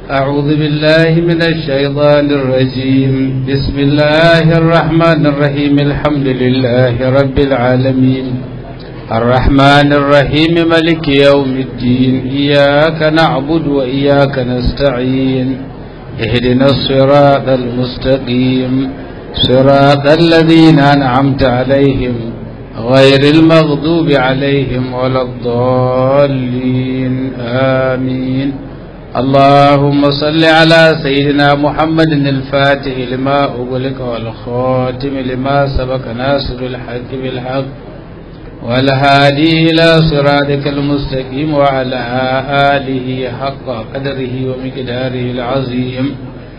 أعوذ بالله من الشيطان الرجيم بسم الله الرحمن الرحيم الحمد لله رب العالمين الرحمن الرحيم ملك يوم الدين إياك نعبد وإياك نستعين اهدنا الصراط المستقيم صراط الذين أنعمت عليهم غير المغضوب عليهم ولا الضالين آمين اللهم صل على سيدنا محمد الفاتح لما أغلق والخاتم لما سبق ناصر الحق بالحق والهادي إلى صراطك المستقيم وعلى آله حق قدره ومقداره العظيم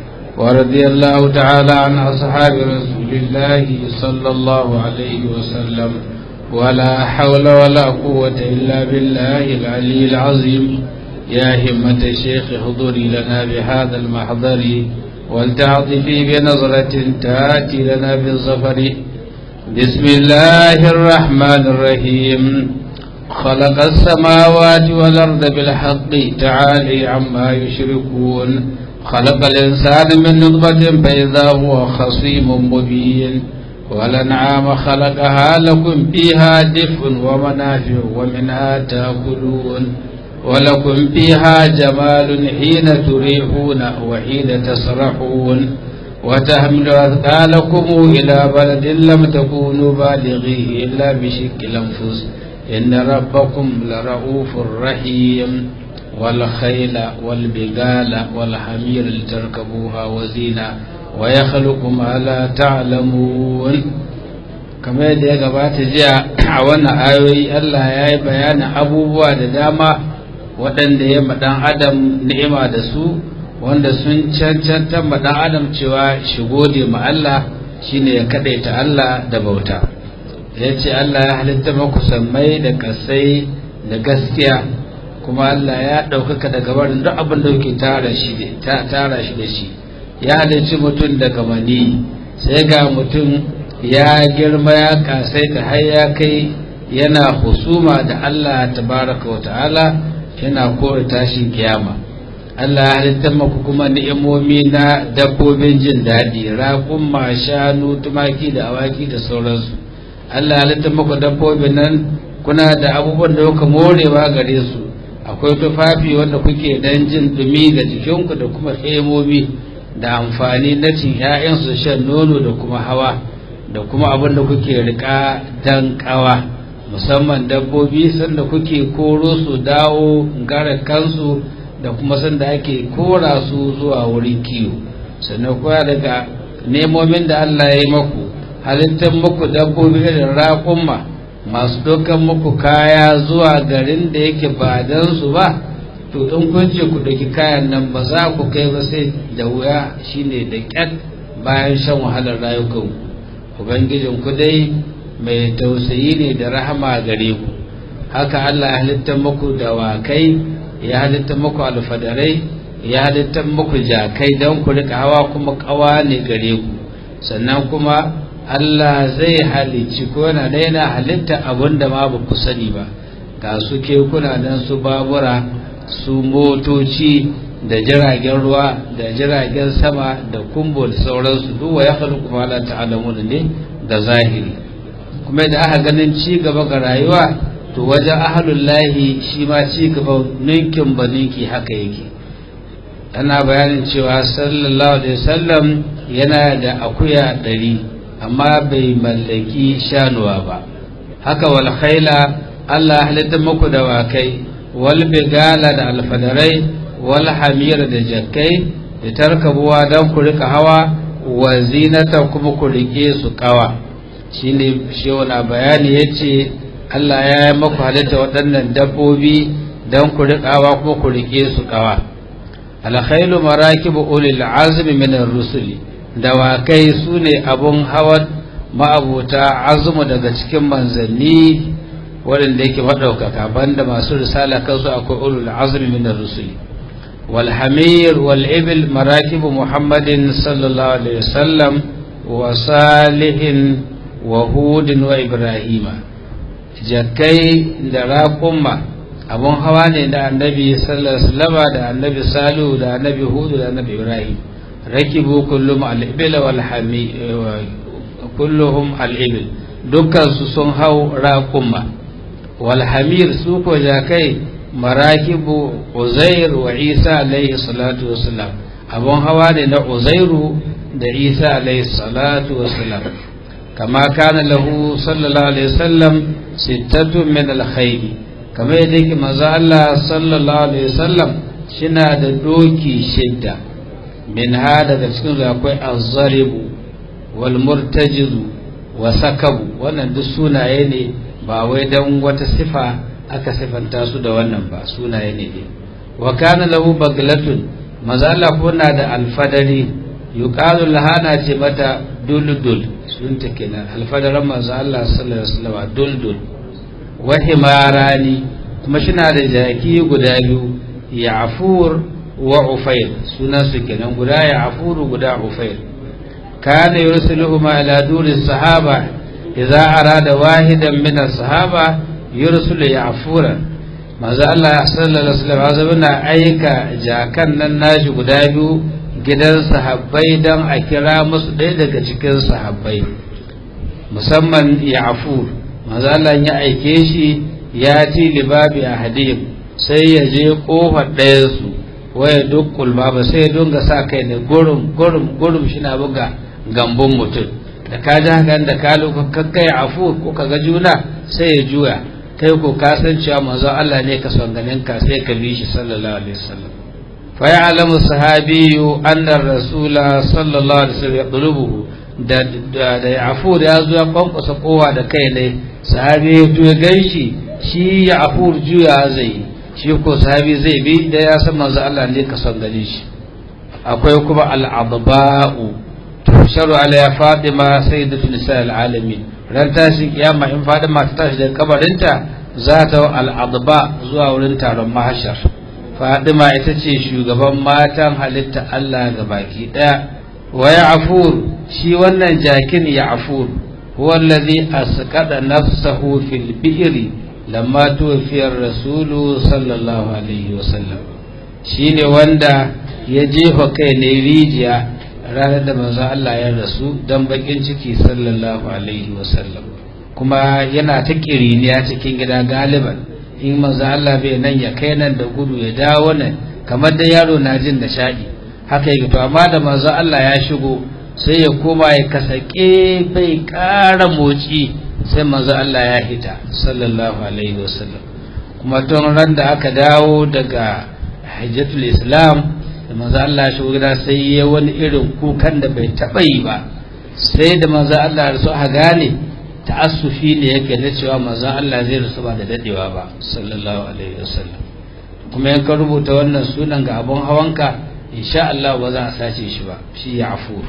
ورضي الله تعالى عن أصحاب رسول الله صلى الله عليه وسلم ولا حول ولا قوة إلا بالله العلي العظيم يا همة الشيخ حضوري لنا بهذا المحضر ولتعطفي بنظرة تأتي لنا بالظفر بسم الله الرحمن الرحيم خلق السماوات والأرض بالحق تعالي عما يشركون خلق الإنسان من نطفة فإذا هو خصيم مبين والأنعام خلقها لكم فيها دفء ومنافع ومنها تأكلون ولكم فيها جمال حين تريحون وحين تسرحون وتحمل أثقالكم إلى بلد لم تكونوا بالغيه إلا بشق الأنفس إن ربكم لرؤوف رحيم والخيل والبغال والحمير لتركبوها وزينة ويخلق ما لا تعلمون كما يدعي قبات جاء وانا آيوي الله يأي بيان أبوبوا دداما waɗanda ya maɗan adam ni'ima da su wanda sun cancanta maɗan adam cewa shi gode ma Allah shine ya kaɗaita Allah da bauta ya ce Allah ya halitta maku sammai da kasai da gaskiya kuma Allah ya ɗaukaka daga barin duk abin da kuke tara shi da shi ya halicci mutum daga mani sai ga mutum ya girma ya kasaita har ya kai yana husuma da Allah tabaraka wa ta'ala yana kore tashin kiyama Allah ya halitta maku kuma ni'imomi na dabbobin jin daɗi raƙuma shanu tumaki da awaki da sauransu Allah ya halitta maku dabbobin nan kuna da abubuwan da kuka morewa gare su akwai tufafi wanda kuke dan jin dumi ga jikinku da kuma tsemomi da amfani na cin 'ya'yansu shan nono da kuma hawa da kuma abin da kuke rika dan kawa musamman dabbobi sanda kuke koro su dawo gara kansu da kuma sanda ake kora su zuwa wurin kiwo sannan kuwa daga nemomin da Allah ya yi maku halittar muku dabbobi da raƙumma masu dokan muku kaya zuwa garin da yake ba dan su ba to in kun ce ku ɗauki kayan nan ba za ku kai ba sai da wuya shine da ƙyat bayan shan wahalar rayukanku ubangijin ku dai mai tausayi ne da rahama gare ku haka Allah ya halitta muku dawakai ya halitta muku alfadarai ya halitta muku jakai don ku rika hawa kuma kawa ne gare ku sannan kuma Allah zai halicci ko yana daina halitta abinda ma ba ku sani ba ga su kekuna dan su babura su motoci da jiragen ruwa da jiragen sama da kumbo da sauransu duk wa ya khalqu ma la ta'lamun ne da zahiri kuma da aka ganin ci gaba ga rayuwa to wajen ahlullahi shi ma ci gaba ninkin ba ninki haka yake ana bayanin cewa sallallahu alaihi wasallam yana da akuya 100 amma bai mallaki shanuwa ba haka wal khaila Allah halitta muku da wakai wal bigala da alfadarai wal hamira da jakkai da tarkabuwa dan ku rika hawa wa zinata kuma ku rike su kawa shine shehu na bayani yace Allah ya yi maku halitta waɗannan dabbobi dan ku rikawa kuma ku rike su kawa alkhailu marakibu ulil azmi min ar-rusuli dawakai sune abun hawan ma'abuta azmu daga cikin manzanni waɗanda yake madaukaka banda masu risala kansu akwai ulul azmi min ar-rusuli wal hamir wal ibil marakibu muhammadin sallallahu alaihi wasallam wa salihin wa hudin wa ibrahima jakai da raƙumma abun hawa ne da annabi sallallahu alaihi wasallam da annabi Salihu da annabi Hud da annabi Ibrahim rakibu kullum al-ibil wal hami kulluhum al-ibil dukkan su sun hau raqumma wal hamir su ko jakai marakibu Uzair wa Isa alaihi salatu wassalam abun hawa ne na Uzairu da Isa alaihi salatu wassalam kama kana lahu sallallahu alaihi wasallam sittatu min al-khayl kama yadda manzo Allah sallallahu alaihi wasallam shina da doki shidda min hada da cikin akwai az-zaribu wal murtajizu wa sakabu wannan duk sunaye ne ba wai dan wata sifa aka sifanta su da wannan ba sunaye ne dai wa kana lahu baglatun manzo Allah ko na da alfadari yuqalu lahana ce mata duldul sun ta kenan alfadaran manzo Allah sallallahu alaihi wasallam duldul wa himarani kuma shina da jaki guda biyu ya'fur wa ufair sunan su kenan guda ya'fur guda ufair kana yursiluhuma ila duri sahaba idza arada wahidan min as-sahaba yursilu ya'fura manzo Allah sallallahu alaihi wasallam na aika jakan nan nashi guda biyu gidan sahabbai dan a kira musu ɗaya daga cikin sahabbai musamman ya'fur manzo Allah ya aike shi ya ci libabi ahadihim sai ya je kofar ɗayan su waya dukkul ba sai ya dunga sa kai ne gurum shina buga gambun mutum da ka ji haka da ka lokacin ya'fur ko kaga juna sai ya juya kai ko ka san cewa manzo Allah ne ka son ganin ka sai ka bi shi sallallahu alaihi wasallam fa ya'lamu sahabiyyu anna ar-rasula sallallahu alaihi wasallam yaqlubuhu da ya'fur ya zo ya kwankwasa kowa da kai ne sahabi ya to ganshi shi ya'fur juya zai shi ko sahabi zai bi da ya san manzo Allah ne ka son ganin shi akwai kuma al-adba'u tusharu ala Fatima sayyidatu nisa'il alamin ran tashin kiyama in Fatima ta tashi daga kabarinta za ta al-adba zuwa wurin taron mahashar Fatima ita ce shugaban matan halitta Allah ga baki daya wa ya'fur shi wannan jakin ya'fur huwa alladhi asqada nafsahu fil bi'ri lamma tuwfiya ar-rasul sallallahu alaihi wasallam shine wanda ya jefa kai ne rijiya ranar da manzo Allah ya rasu dan bakin ciki sallallahu alaihi wasallam kuma yana ta kiriniya cikin gida galiban in manzo Allah bai nan ya kai nan da gudu ya dawo nan kamar da yaro na jin da shaɗi haka yake to amma da manzo Allah ya shigo sai ya koma ya kasake bai ƙara motsi sai manzo Allah ya hita sallallahu alaihi wasallam kuma tun ran da aka dawo daga hajjatul islam da manzo Allah ya shigo gida sai ya wani irin kukan da bai taɓa yi ba sai da manzo Allah ya rasu a gane ta'assufi ne yake da cewa manzo Allah zai rasu ba da dadewa ba sallallahu alaihi wasallam kuma in ka rubuta wannan sunan ga abun hawanka insha Allah ba za a sace shi ba shi ya'fur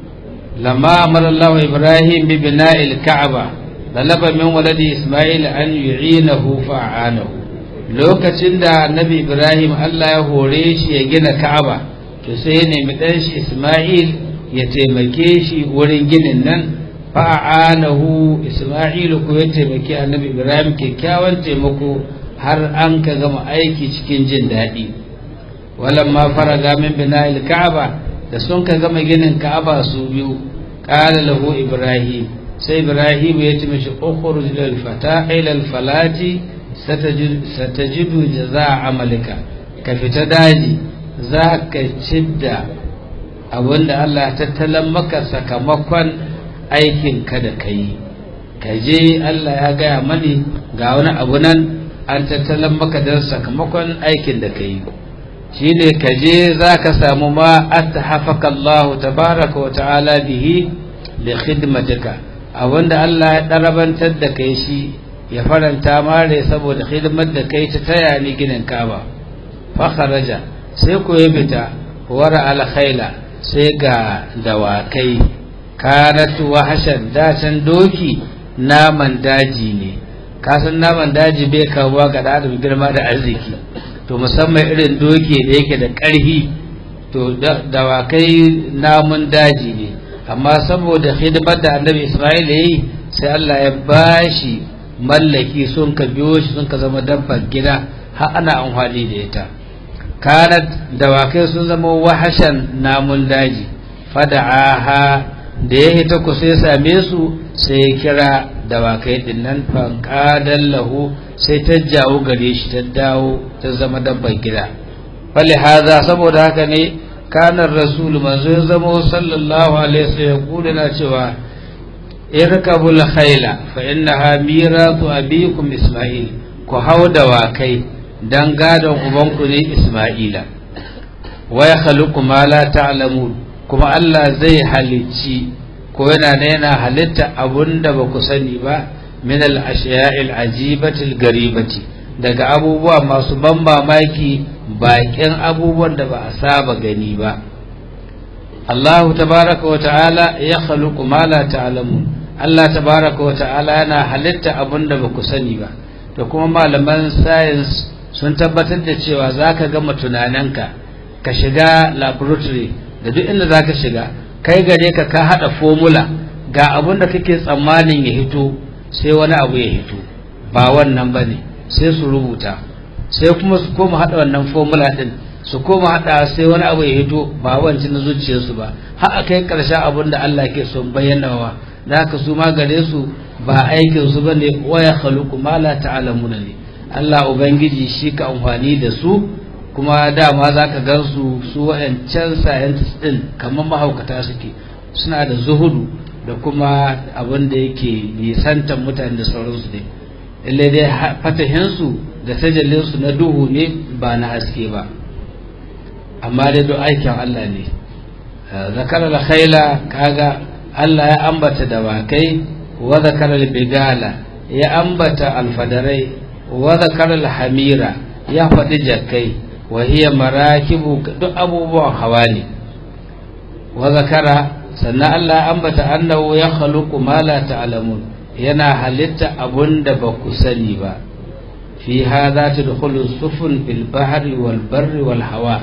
lamma amara Allah Ibrahim bi bina'il Ka'aba talaba min waladi Isma'il an yu'inahu fa'anahu lokacin da Annabi Ibrahim Allah ya hore shi ya gina Ka'aba to sai ya nemi dan shi Isma'il ya taimake shi wurin ginin nan fa'anahu Isma'il ko ya taimake Annabi Ibrahim kyakkyawan taimako har an ka gama aiki cikin jin daɗi walamma faraga min bina'il Ka'aba da sun ka gama ginin Ka'aba su biyu qala lahu Ibrahim sai Ibrahim ya ce mishi ukhruj lil fata ila al falati satajidu jazaa amalika ka fita daji za ka cidda abinda Allah tattalan maka sakamakon aikin ka da kai ka je Allah ya gaya mani ga wani abu nan an tattalan maka don sakamakon aikin da kai shi ne ka je za ka samu ma attahafaka Allah tabaraka wa ta'ala bihi li khidmatika abinda Allah ya darabantar da kai shi ya faranta mare saboda khidmar da kai ta taya ni ginin Kaaba fa kharaja sai ko ya fita wara al khayla sai ga dawakai kanat wahshan dacin doki naman daji ne kasan naman daji bai kawo ga da girma da arziki to musamman irin doki da yake da ƙarfi to dawakai namun daji ne amma saboda hidimar da Annabi Isma'il yayi sai Allah ya bashi mallaki sun ka biyo shi sun ka zama dabbar gida har ana amfani da ita. Kanat dawakai sun zama wahashan namun daji, fada'aha da ya hita ku sai same su sai ya kira dawakai din nan fanqadan lahu sai ta jawo gare shi ta dawo ta zama dabban gida. fali haza saboda haka ne kanar rasul manzo ya zama sallallahu alaihi wasallam kula na cewa irkabul khayla fa innaha miratu abikum isma'il, ku hau dawakai dan gadon ubanku ne isma'ila. wa yakhluqu ma la ta'lamun, kuma Allah zai halicci ko yana halitta abunda ba ku sani ba, min al-ashya'il ajibatil garibati, daga abubuwa masu ban mamaki, bakin abubuwan da ba a saba gani ba. Allah tabaraka wa ta'ala ya khaluqu ma la ta'lamun, Allah tabaraka wa ta'ala yana halitta abunda ba ku sani ba. To kuma malaman science sun tabbatar da cewa zaka ga tunaninka ka shiga laboratory da duk inda zaka shiga kai gare ka hada formula ga abun da kake tsammanin ya hito sai wani abu ya hito ba wannan bane, sai su rubuta sai kuma su koma hada wannan formula din su koma hada sai wani abu ya hito ba wancan na zuciyarsu ba, har akai karshen abun da Allah ke son bayyanawa. da haka su ma gare su ba aikin su bane, waya khaluqu ma la ta'lamuna ne. Allah ubangiji shi ka amfani da su, kuma dama zaka gan su wa'ancan scientists din kamar mahaukata suke, suna da zuhudu da kuma abin da yake nisantar mutane da sauransu ne. illai dai fatahinsu da tajallinsu na duhu ne ba na haske ba, amma dai duk aikin Allah ne. Zakarar khaila kaga Allah ya ambata dawakai, wa zakarar bigala ya ambata alfadarai, wa zakarar hamira ya faɗi jakkai, wa hiya marakibu duk abubuwan hawa ne. wa zakara sannan Allah ya ambata annahu ya khaluqu ma la ta'lamun, yana halitta abunda ba ku sani ba. fi hadha tadkhulu sufun fil bahri wal barri wal hawa,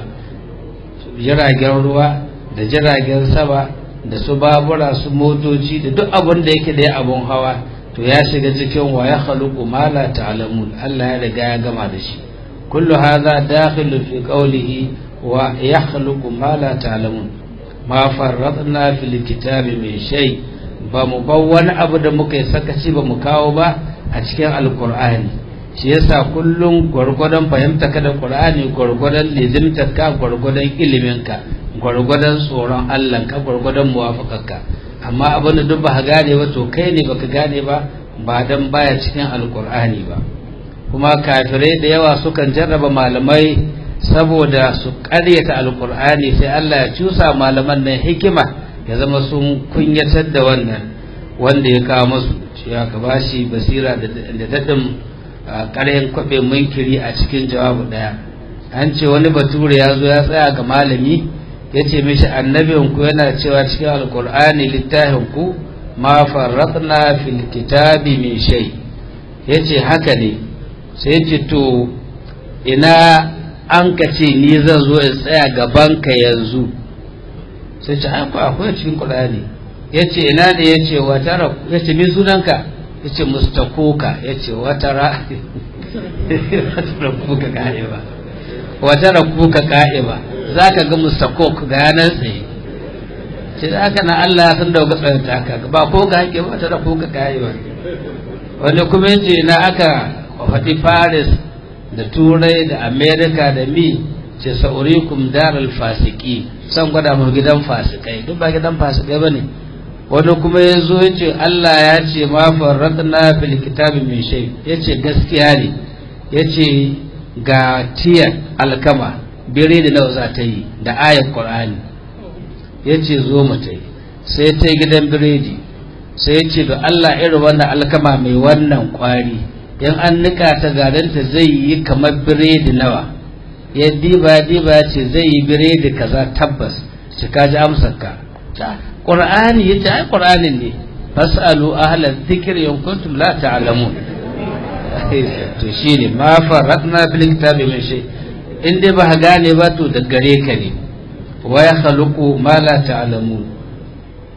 jiragen ruwa da jiragen sama da su babura su motoci da duk abun da yake da abun hawa to ya shiga cikin wa ya khaluqu ma la ta'lamun, Allah ya riga ya gama da shi. kullu hadha dakhilu fi qawlihi wa yakhluqu ma la ta'lamun, ma farratna fil kitabi min shay, ba mu bar wani abu da muka yi sakaci ba mu kawo ba a cikin alqur'ani. shi yasa kullum gurgurdan fahimta ka da qur'ani, gurgurdan lizimta ka, gurgurdan ilimin ka, gurgurdan tsoron Allah ka, gurgurdan muwafakarka. amma abin da duk ba gane ba to kai ne baka gane ba, ba dan baya cikin alqur'ani ba. kuma kafirai da yawa sukan jarraba malamai saboda su ƙaryata alqur'ani, sai Allah ya cusa malaman nan hikima ya zama sun kunyatar da wannan wanda ya kawo musu, shi ya ka bashi basira da dadin ƙaryan kwabe munkiri a cikin jawabu daya. an ce wani bature ya zo ya tsaya ga malami ya ce mishi annabinku yana cewa cikin alqur'ani littafinku ma farratna fil kitabi min shay, yace haka ne. sai ce to ina an ka ce ni zan zo in tsaya gaban ka yanzu? sai ce akwai cikin qur'ani. yace ina ne? yace watara. yace me sunanka? yace mustaquka. yace watara kuka ka'iba, watara kuka ka'iba, zaka ga mustaquk ga yanan tsaye. sai haka na Allah ya san da ga tsayanta ka ba ko ga hake ba, tara kuka ka'iba. wanda kuma yace ina aka faɗi Paris da Turai da America da ce sa'urikum daral fasiki, san gwada mu gidan fasikai. duk ba gidan fasikai bane. wani kuma ya zo ya ce Allah ya ce ma farratna fil kitabi min shay, ya ce gaskiya ne. ya ce ga tiyar alkama bire da nawa za ta yi da ayar Qur'ani. ya ce zo mu ta yi. sai ta yi gidan biredi, sai ya ce da Allah irin wannan alkama mai wannan kwari yan an nika ta gadanta zai yi kamar biredi nawa? ya diba ce zai yi biredi kaza. tabbas shi ka ji amsar ka. Qur'ani yace ai Qur'anin ne, fasalu ahla dhikri in kuntum la ta'lamun. to shine ma faratna fil kitabi min shay, in dai ba gane ba to da gare ka ne. wa yakhluqu ma la ta'lamun.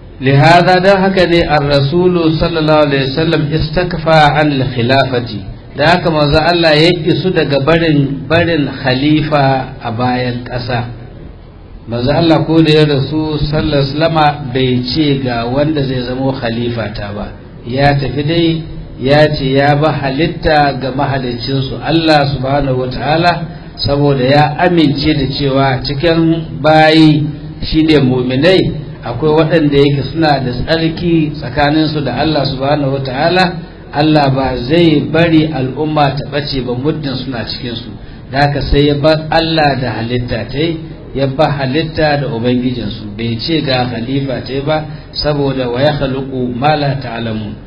lihada dan haka ne ar-rasulu sallallahu alaihi wasallam istakfa an al-khilafati, da haka manzo Allah ya isu daga barin khalifa a bayan ƙasa. manzo Allah ko da ya rasu sallallahu alaihi wasallama bai ce ga wanda zai zama khalifa ta ba, ya tafi dai ya ce ya ba halitta ga mahaliccinsu Allah subhanahu wataala, saboda ya amince da cewa cikin bayi shine mu'minai akwai waɗanda yake suna da tsarki tsakaninsu da Allah subhanahu wataala. Allah ba zai bari al'umma ta ɓace ba muddin suna cikinsu, da haka sai ya bar Allah da halitta ta ya ba halitta da ubangijinsu, bai ce ga khalifa ta ba, saboda wa ya khaluqu ma la ta'lamun.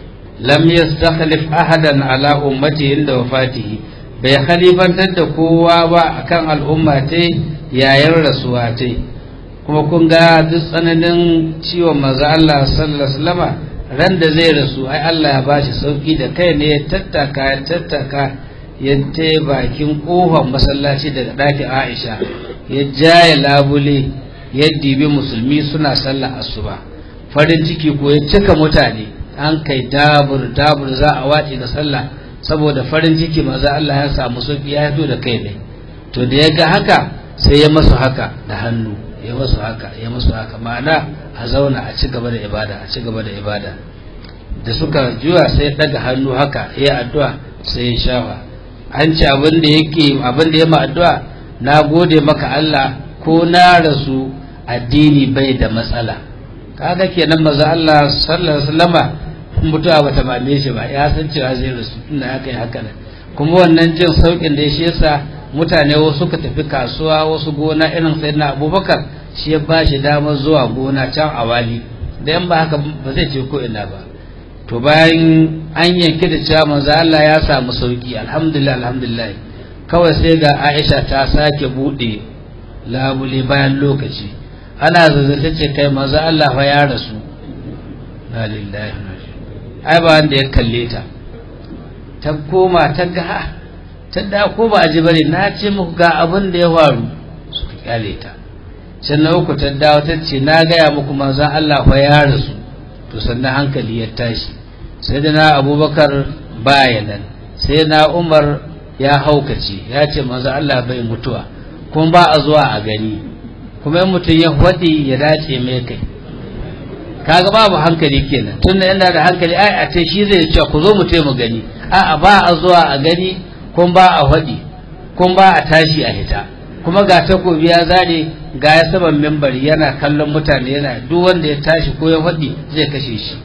lam yastakhlif ahadan ala ummati inda wafatihi, bai khalifantar da kowa ba akan al'umma ta yayin rasuwa ta. kuma kun ga duk tsananin ciwon manzo Allah sallallahu alaihi wasallama, ran da zai rasu ai Allah ya bashi sauki da kai ne ya tattaka ya tai bakin kofar masallaci daga ɗakin Aisha, ya jaye labule ya dibi musulmi suna sallar asuba, farin ciki ko ya cika mutane, an kai dabur za a wace da sallah saboda farin ciki manzo Allah ya samu sauki ya fito da kai ne. to da ya ga haka sai ya masu haka da hannu, ya masu haka ma'ana a zauna a ci gaba da ibada, da suka juya sai ya daga hannu haka ya addu'a sai ya shafa. an ce abin da ya ma addu'a, na gode maka Allah ko na rasu addini bai da matsala. kaga kenan manzo Allah sallallahu alaihi wasallama mutuwa bata mame shi ba, ya san cewa zai rasu tunda haka yi haka nan. kuma wannan jin saukin da ya shi yasa mutane wasu suka tafi kasuwa, wasu gona, irin sayyidina Abubakar shi ya ba shi damar zuwa gona can a wali, da yan ba haka ba zai ce ko ina ba. to bayan an yanke da cewa manzo Allah ya samu sauki, alhamdulillah, kawai sai ga Aisha ta sake bude labule bayan lokaci, ana zazzata ce kai manzo Allah fa ya rasu. la lillahi ai ba wanda ya kalle ta, ta koma ta ga ta da ko ba ji bane, na ce muku ga abin da ya faru, suka kyale ta. sannan uku ta dawo ta ce na gaya muku manzon Allah fa ya rasu. to sannan hankali ya tashi, sai da na Abubakar baya nan, sai na Umar ya haukace, ya ce manzon Allah bai mutuwa, kuma ba a zuwa a gani, kuma in mutum ya faɗi ya dace mai kai. kaga babu hankali kenan, tunda yana da hankali ai a ce shi zai ce ku zo mu mu gani, a'a ba a zuwa a gani, kun ba a faɗi, kun ba a tashi a hita, kuma ga takobi ya zare, ga ya saman mimbari yana kallon mutane, yana duk wanda ya tashi ko ya faɗi zai kashe shi.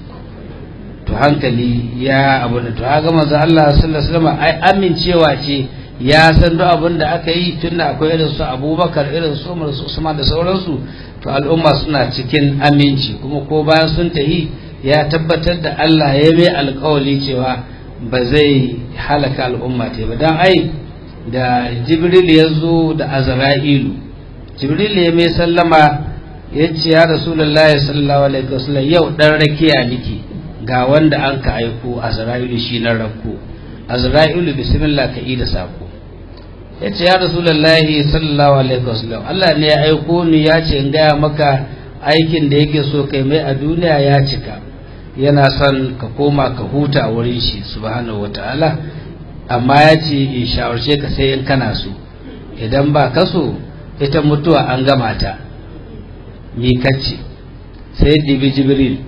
to hankali ya abu da to ga manzo Allah sallallahu alaihi wasallam ai amincewa ce, ya san duk abin da aka yi, tunda akwai irin su Abubakar, irin su Umar, su Usman da sauransu, to al'umma suna cikin aminci. kuma ko bayan sun tahi ya tabbatar da Allah ya mai alƙawari cewa ba zai halaka al'umma ta ba. dan ai da Jibril ya zo da Azra'ilu, Jibril ya mai sallama ya ce ya Rasulullahi sallallahu alaihi wasallam, yau dan rakiya niki ga wanda an ka aiko, Azra'ilu shi na rakko. Azra'ilu bismillah ka ida sako. ya ce ya Rasulullahi sallallahu alaihi wasallam, Allah ne ya aiko ni, ya ce in gaya maka aikin da yake so kai mai a duniya ya cika, yana son ka koma ka huta a wurin shi subhanahu wataala, amma ya ce in shawarce ka sai in kana so, idan ba ka so ita mutuwa an gama ta, ni kacce. sai dibi Jibril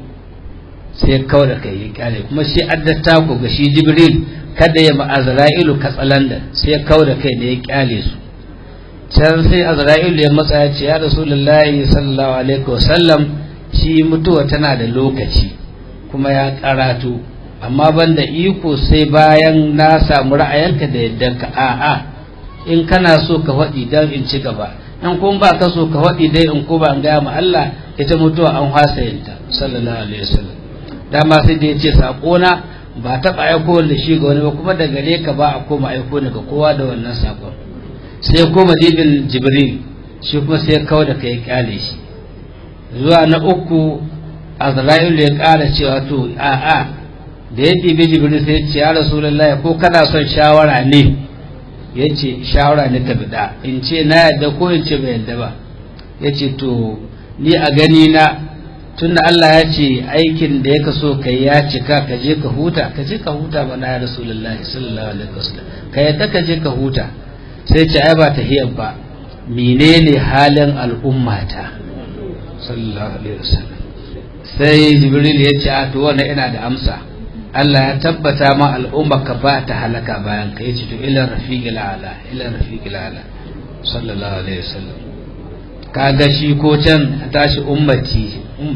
sai kawo da kai ya kyale, kuma shi addata ku ga shi Jibril kada ya ma Azra'ilu katsalanda, sai kawo da kai ne ya kyale su. can sai Azra'ilu ya matsa ya ce ya Rasulullahi sallallahu alaihi wasallam, shi mutuwa tana da lokaci kuma ya karatu, amma banda iko sai bayan na samu ra'ayinka da yaddanka. a'a in kana so ka faɗi dan in ci gaba, in kun ba ka so ka faɗi dai in ko ba an gaya ma Allah ita mutuwa an hasa yinta sallallahu alaihi wasallam. dama sai da ya ce saƙona ba taɓa aiko da shi ga wani ba, kuma da gare ka ba a koma aiko daga kowa da wannan saƙon. sai koma dibin Jibril, shi kuma sai kawo da kai kyale shi. zuwa na uku Azra'ilu ya ƙara cewa to a'a, da ya dibi Jibril sai ya ce ya Rasulullahi ko kana son shawara ne? ya ce shawara ne ka bida, in ce na yadda ko in ce bai yadda ba. ya ce to ni a gani na tunda Allah ya ce aikin da yake so kai ya cika ka je ka huta bana ya rasulullahi sallallahu alaihi wasallam kai ka je ka huta sai ce ai ba tahiyar ba menene halin al'ummata sallallahu alaihi wasallam sai jibril ya ce a to wannan ina da amsa Allah ya tabbata ma al'umma ka ba ta halaka bayan ka yace to ila rafiqil ala sallallahu alaihi wasallam kaga shi ko can tashi ummati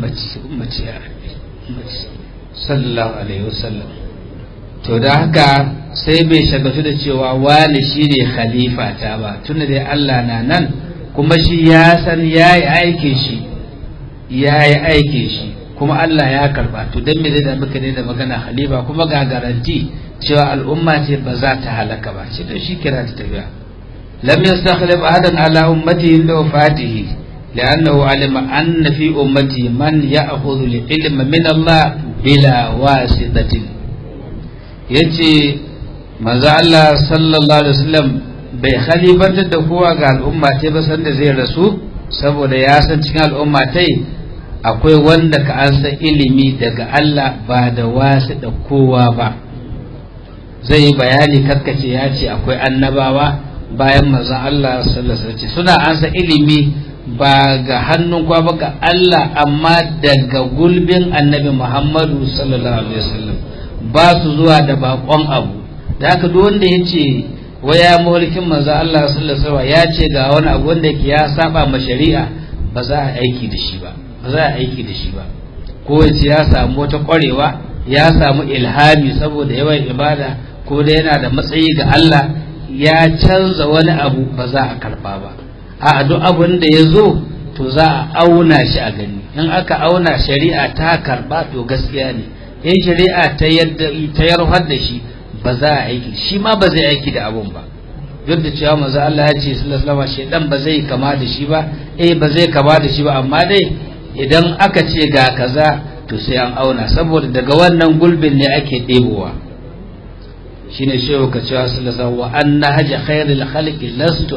sallallahu alaihi wasallam to da haka sai bai shagatu da cewa wani shine khalifa ta ba tunda dai Allah na nan kuma shi ya san yayi aikin shi kuma Allah ya karba to dan me zai da muka ne da magana khalifa kuma ga garanti cewa al'umma ce ba za ta halaka ba shi to shi kira ta tafiya lam yastakhlif ahadan ala ummatihi bi wafatihi لأنه علم أن في أمتي من يأخذ العلم من الله بلا واسطة yace manzo Allah sallallahu alaihi wasallam bai khalifantar da kowa ga al'umma ce ba sanda zai rasu saboda ya san cikin al'umma tai akwai wanda ka ansa ilimi daga Allah ba da wasu da kowa ba zai bayani karkace ya ce akwai annabawa bayan manzo Allah sallallahu alaihi wasallam suna ansa ilimi ba ga hannun kwa ba ga Allah amma daga gulbin annabi Muhammadu sallallahu alaihi wasallam ba su zuwa da bakon abu da haka duk wanda yace waya mulkin manzo Allah sallallahu alaihi wasallam ya ce ga wani abu wanda yake ya saba ma shari'a ba za a aiki da shi ba ko yace ya samu wata kwarewa ya samu ilhami saboda yawan ibada ko da yana da matsayi ga Allah ya canza wani abu ba za a karba ba a duk abin da ya zo to za a auna shi a gani in aka auna shari'a ta karba to gaskiya ne in shari'a ta yarhar da shi ba za a aiki shi ma ba zai aiki da abun ba duk da cewa manzo Allah ya ce sallallahu alaihi wasallam shedan ba zai kama da shi ba ba zai kama da shi ba amma dai idan aka ce ga kaza to sai an auna saboda daga wannan gulbin ne ake ɗebowa shine shehu ka cewa sallallahu alaihi wasallam wa anna haja khairil khalqi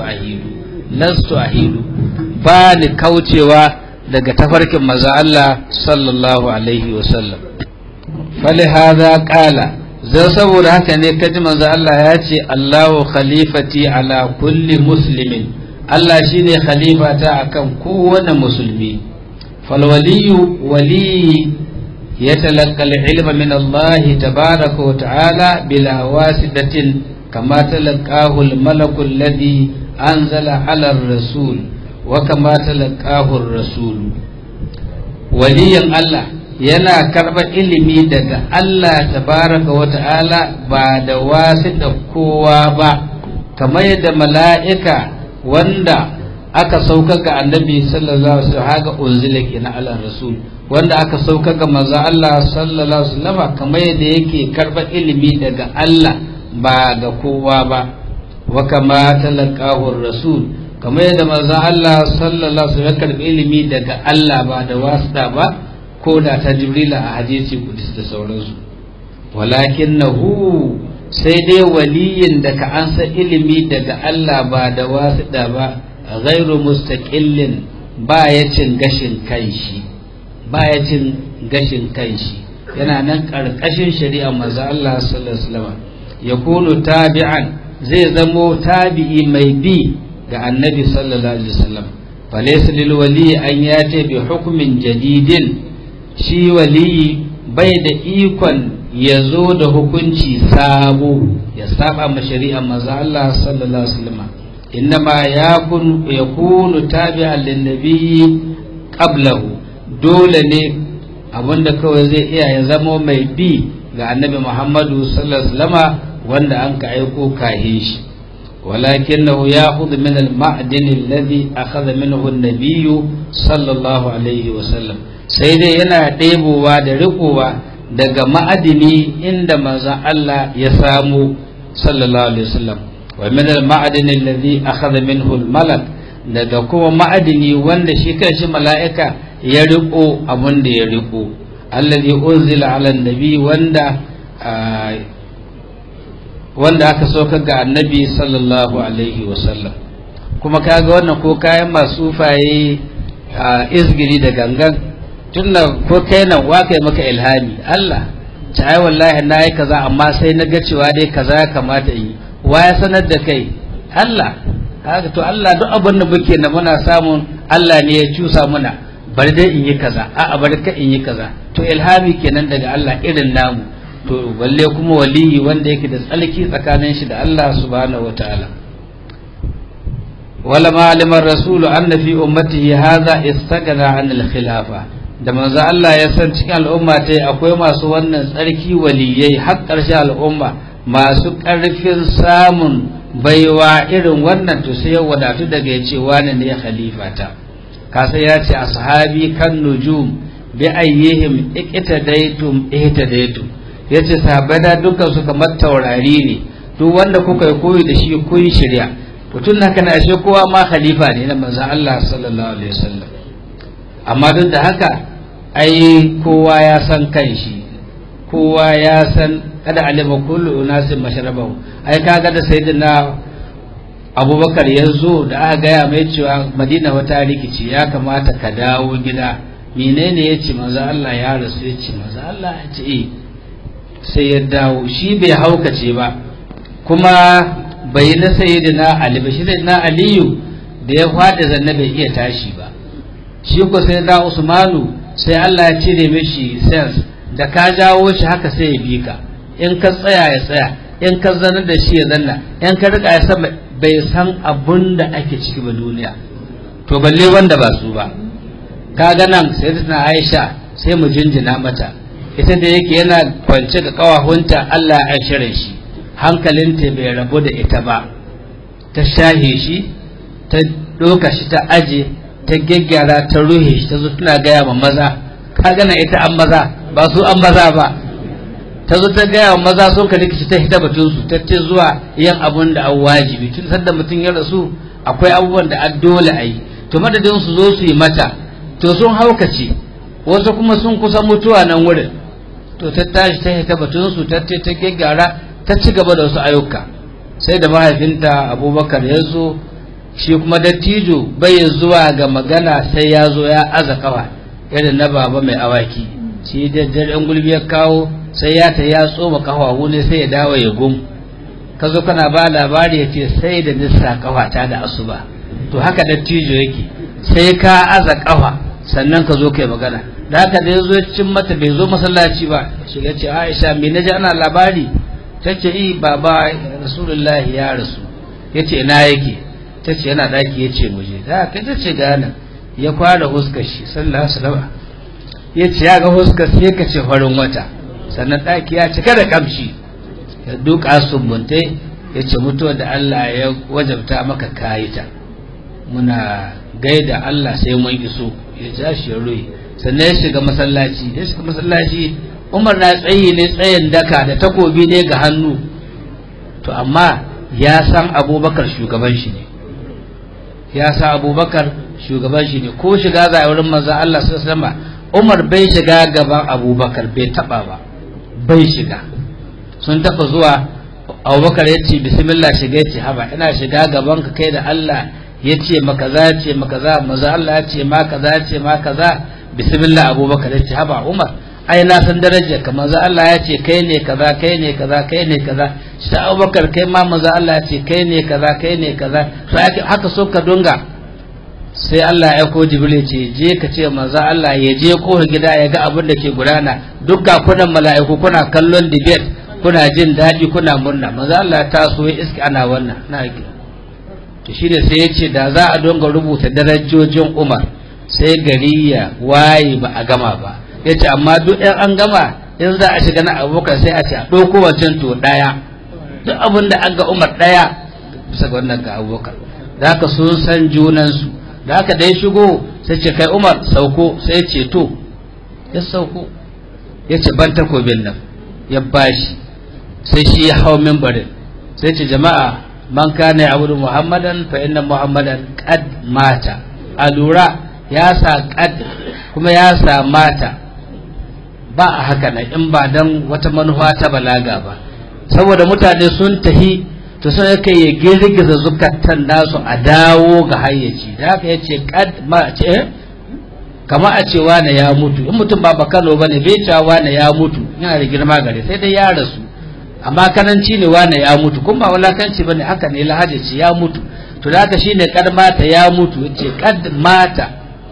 lastu ahidu ba ni kaucewa daga tafarkin manzo Allah sallallahu alaihi wasallam fali hadha qala zai saboda haka ne kaji manzo Allah ya ce Allahu khalifati ala kulli muslimin Allah shine khalifata akan kowane musulmi fal waliyu wali yatalaqqa al-ilma min Allah tabaaraka wa ta'ala bila wasitatin kama talaqahu al-malaku alladhi anzala ala ar-rasul wa kama talaqahu ar-rasul waliyan Allah yana karɓar ilimi daga Allah tabaraka wa ta'ala ba da wasita kowa ba kamar yadda mala'ika wanda aka sauka ga annabi sallallahu alaihi wasallam haka unzila kina ala rasul wanda aka sauka ga manzo Allah sallallahu alaihi wasallam kamar yadda yake karɓar ilimi daga Allah ba ga kowa ba wa kama talaqahu rasul kamar yadda manzo Allah sallallahu alaihi wasallam karɓi ilimi daga Allah ba da wasita ba ko da ta jibrila a hadisi kudus da sauransu walakinahu sai dai waliyin da ka ansa ilimi daga Allah ba da wasita ba ghairu mustaqillin ba ya cin gashin kanshi yana nan karkashin shari'a manzo Allah sallallahu alaihi wasallam yakunu tabi'an zai zamo tabi'i mai bi ga annabi sallallahu alaihi wasallam falaysa lil wali an yati bi hukmin jadidin shi waliyi bai da ikon ya zo da hukunci sabo ya saba ma shari'ar manzo Allah sallallahu alaihi wasallam innama yakunu tabi'an lin-nabiyyi qablahu dole ne abinda kawai zai iya ya zama mai bi ga annabi Muhammadu sallallahu alaihi wasallam wanda an ka aiko kahin shi walakinahu ya'khudhu min al-ma'din alladhi akhadha minhu an-nabiyyu sallallahu alaihi wasallam sai dai yana ɗebowa da rikowa daga ma'adini inda manzon Allah ya samu sallallahu alaihi wasallam wa min al-ma'adini alladhi akhadha minhu al-malak daga kuma ma'adini wanda shi kanshi mala'ika ya riko abin da ya riko alladhi unzila ala an-nabi wanda aka saukar ga annabi sallallahu alaihi wasallam kuma kaga wannan ko kayan masu faye izgiri da gangan tunda ko kai nan wa kai maka ilhami Allah ta ai wallahi na yi kaza amma sai na ga cewa dai kaza ya kamata yi wa ya sanar da kai Allah haka to Allah duk abin da muke na muna samun Allah ne ya cusa muna bari dai in yi kaza a'a bari ka in yi kaza to ilhami kenan daga Allah irin namu to balle kuma waliyi wanda yake da tsalki tsakanin shi da Allah subhanahu wataala wala ma'alimar rasulu anna fi ummatihi hadha istagana an al-khilafa da manzo Allah ya san cikin al'umma ta akwai masu wannan tsarki waliyai har ƙarshen al'umma masu ƙarfin samun baiwa irin wannan to sai ya wadatu daga ya ce wani ne khalifata kasa ya ce ashabi kan nujum bi ayyihim iqtadaytum ihtadaytum yace sahabbai da dukkan su kamar taurari ne duk wanda kuka yi koyi da shi kun shirya to tun haka na ashe kowa ma khalifa ne na manzo Allah sallallahu alaihi wasallam amma duk da haka ai kowa ya san kanshi kowa ya san kada alima kullu unasin mashrabahu ai kaga da sayyidina Abubakar yazo da aka gaya mai cewa Madina wata rikici ya kamata ka dawo gida menene yace manzo Allah ya rasu yace manzo Allah ya ce sai ya dawo shi bai haukace ba kuma bai na sayyidina Ali ba shi sayyidina Aliyu da ya fada zanna bai iya tashi ba shi ko sayyidina Usmanu sai Allah ya cire mishi sense da ka jawo shi haka sai ya bi ka in ka tsaya ya tsaya in ka zanar da shi ya zanna in ka rika ya san bai san abun da ake ciki ba duniya to balle wanda ba su ba kaga nan sayyidatuna Aisha sai mu jinjina mata ita da yake yana kwance ga kawahunta Allah ya shirye shi hankalinta bai rabu da ita ba ta shahe shi ta doka shi ta aje ta geggyara ta ruhe shi ta zo tana gaya ma maza kaga nan ita an maza ba su an maza ba ta zo ta gaya wa maza sun ka rikici ta hita batun su ta ce zuwa yin abun da an wajibi tun sanda mutum ya rasu akwai abubuwan da an dole a yi to madadin su zo su yi mata to sun haukace wasu kuma sun kusa mutuwa nan wurin to ta tashi ta hita batun su ta ta gaggara ta ci gaba da wasu ayyuka sai da mahaifinta Abubakar ya zo shi kuma dattijo bai zuwa ga magana sai ya zo ya aza kafa irin na baba mai awaki shi da daren gulbi ya kawo sai ya ta ya tsoma kafahu ne sai ya dawo ya gum ka zo kana ba labari ya ce sai da nisa kafata da asuba to haka dattijo yake sai ka aza kafa sannan ka zo kai magana da haka da ya zo cin mata bai zo masallaci ba shiga ce Aisha me naji ana labari tace baba Rasulullahi ya rasu yace ina yake tace yana daki yace muje da haka tace ga nan ya kwara huskar shi sallallahu alaihi wasallam yace ya ga huskar sai ka ce farin wata sannan daki ya cika da kamshi ya duka sumbunte yace mutuwa da Allah ya wajabta maka kayita muna gaida Allah sai mun iso ya ja shi ruhi sannan ya shiga masallaci Umar na tsayi ne tsayin daka da takobi ne ga hannu to amma ya san Abubakar shugaban shi ne ya sa Abubakar shugaban shi ne ko shiga za a wurin manzo Allah sallallahu alaihi wasallam Umar bai shiga gaban Abubakar bai taba ba bai shiga sun taba zuwa Abubakar ya ce bismillah shiga yace haba ina shiga gaban ka kai da Allah yace maka za ce maka za manzo Allah ya ce ma kaza ya ce ma kaza bismillah Abubakar ya ce haba Umar ai na san darajar ka manzo Allah ya ce kai ne kaza kai ne kaza kai ne kaza sai Abubakar kai ma manzo Allah ya ce kai ne kaza kai ne kaza sai haka so ka dunga sai Allah ya ko Jibril ce je ka ce manzo Allah ya je ko gida ya ga abin da ke gudana dukka kunan mala'iku kuna kallon debate kuna jin daɗi kuna murna manzo Allah ya taso ya iski ana wannan na to shine sai ya ce da za a donga rubuta darajojin Umar sai gari ya waye ba a gama ba yace amma duk ɗan an gama in za a shiga na Abubakar sai a ce a ɗauko wancan to ɗaya duk abin da an ga Umar ɗaya bisa ga wannan ga Abubakar da haka sun san junansu da haka da ya shigo sai ce kai Umar sauko sai ce to ya sauko ya ce ban takobin nan ya bashi sai shi ya hau mimbarin sai ce jama'a man kana ya'budu Muhammadan fa inna Muhammadan qad mata alura ya sa qad kuma ya sa mata ba a haka nan in ba dan wata manufa ta balaga ba saboda mutane sun tahi to sai yake ya girgiza zukatan nasu a dawo ga hayyaci da haka yace qad ma ce kamar a ce wane ya mutu. In mutum ba Kano bane bai cewa wane ya mutu, yana da girma gare, sai dai ya rasu. Amma kananci ne wane ya mutu, kuma ba wulakanci bane, haka ne lahaja ce ya mutu. To da haka shine kad mata ya mutu, yace kad mata.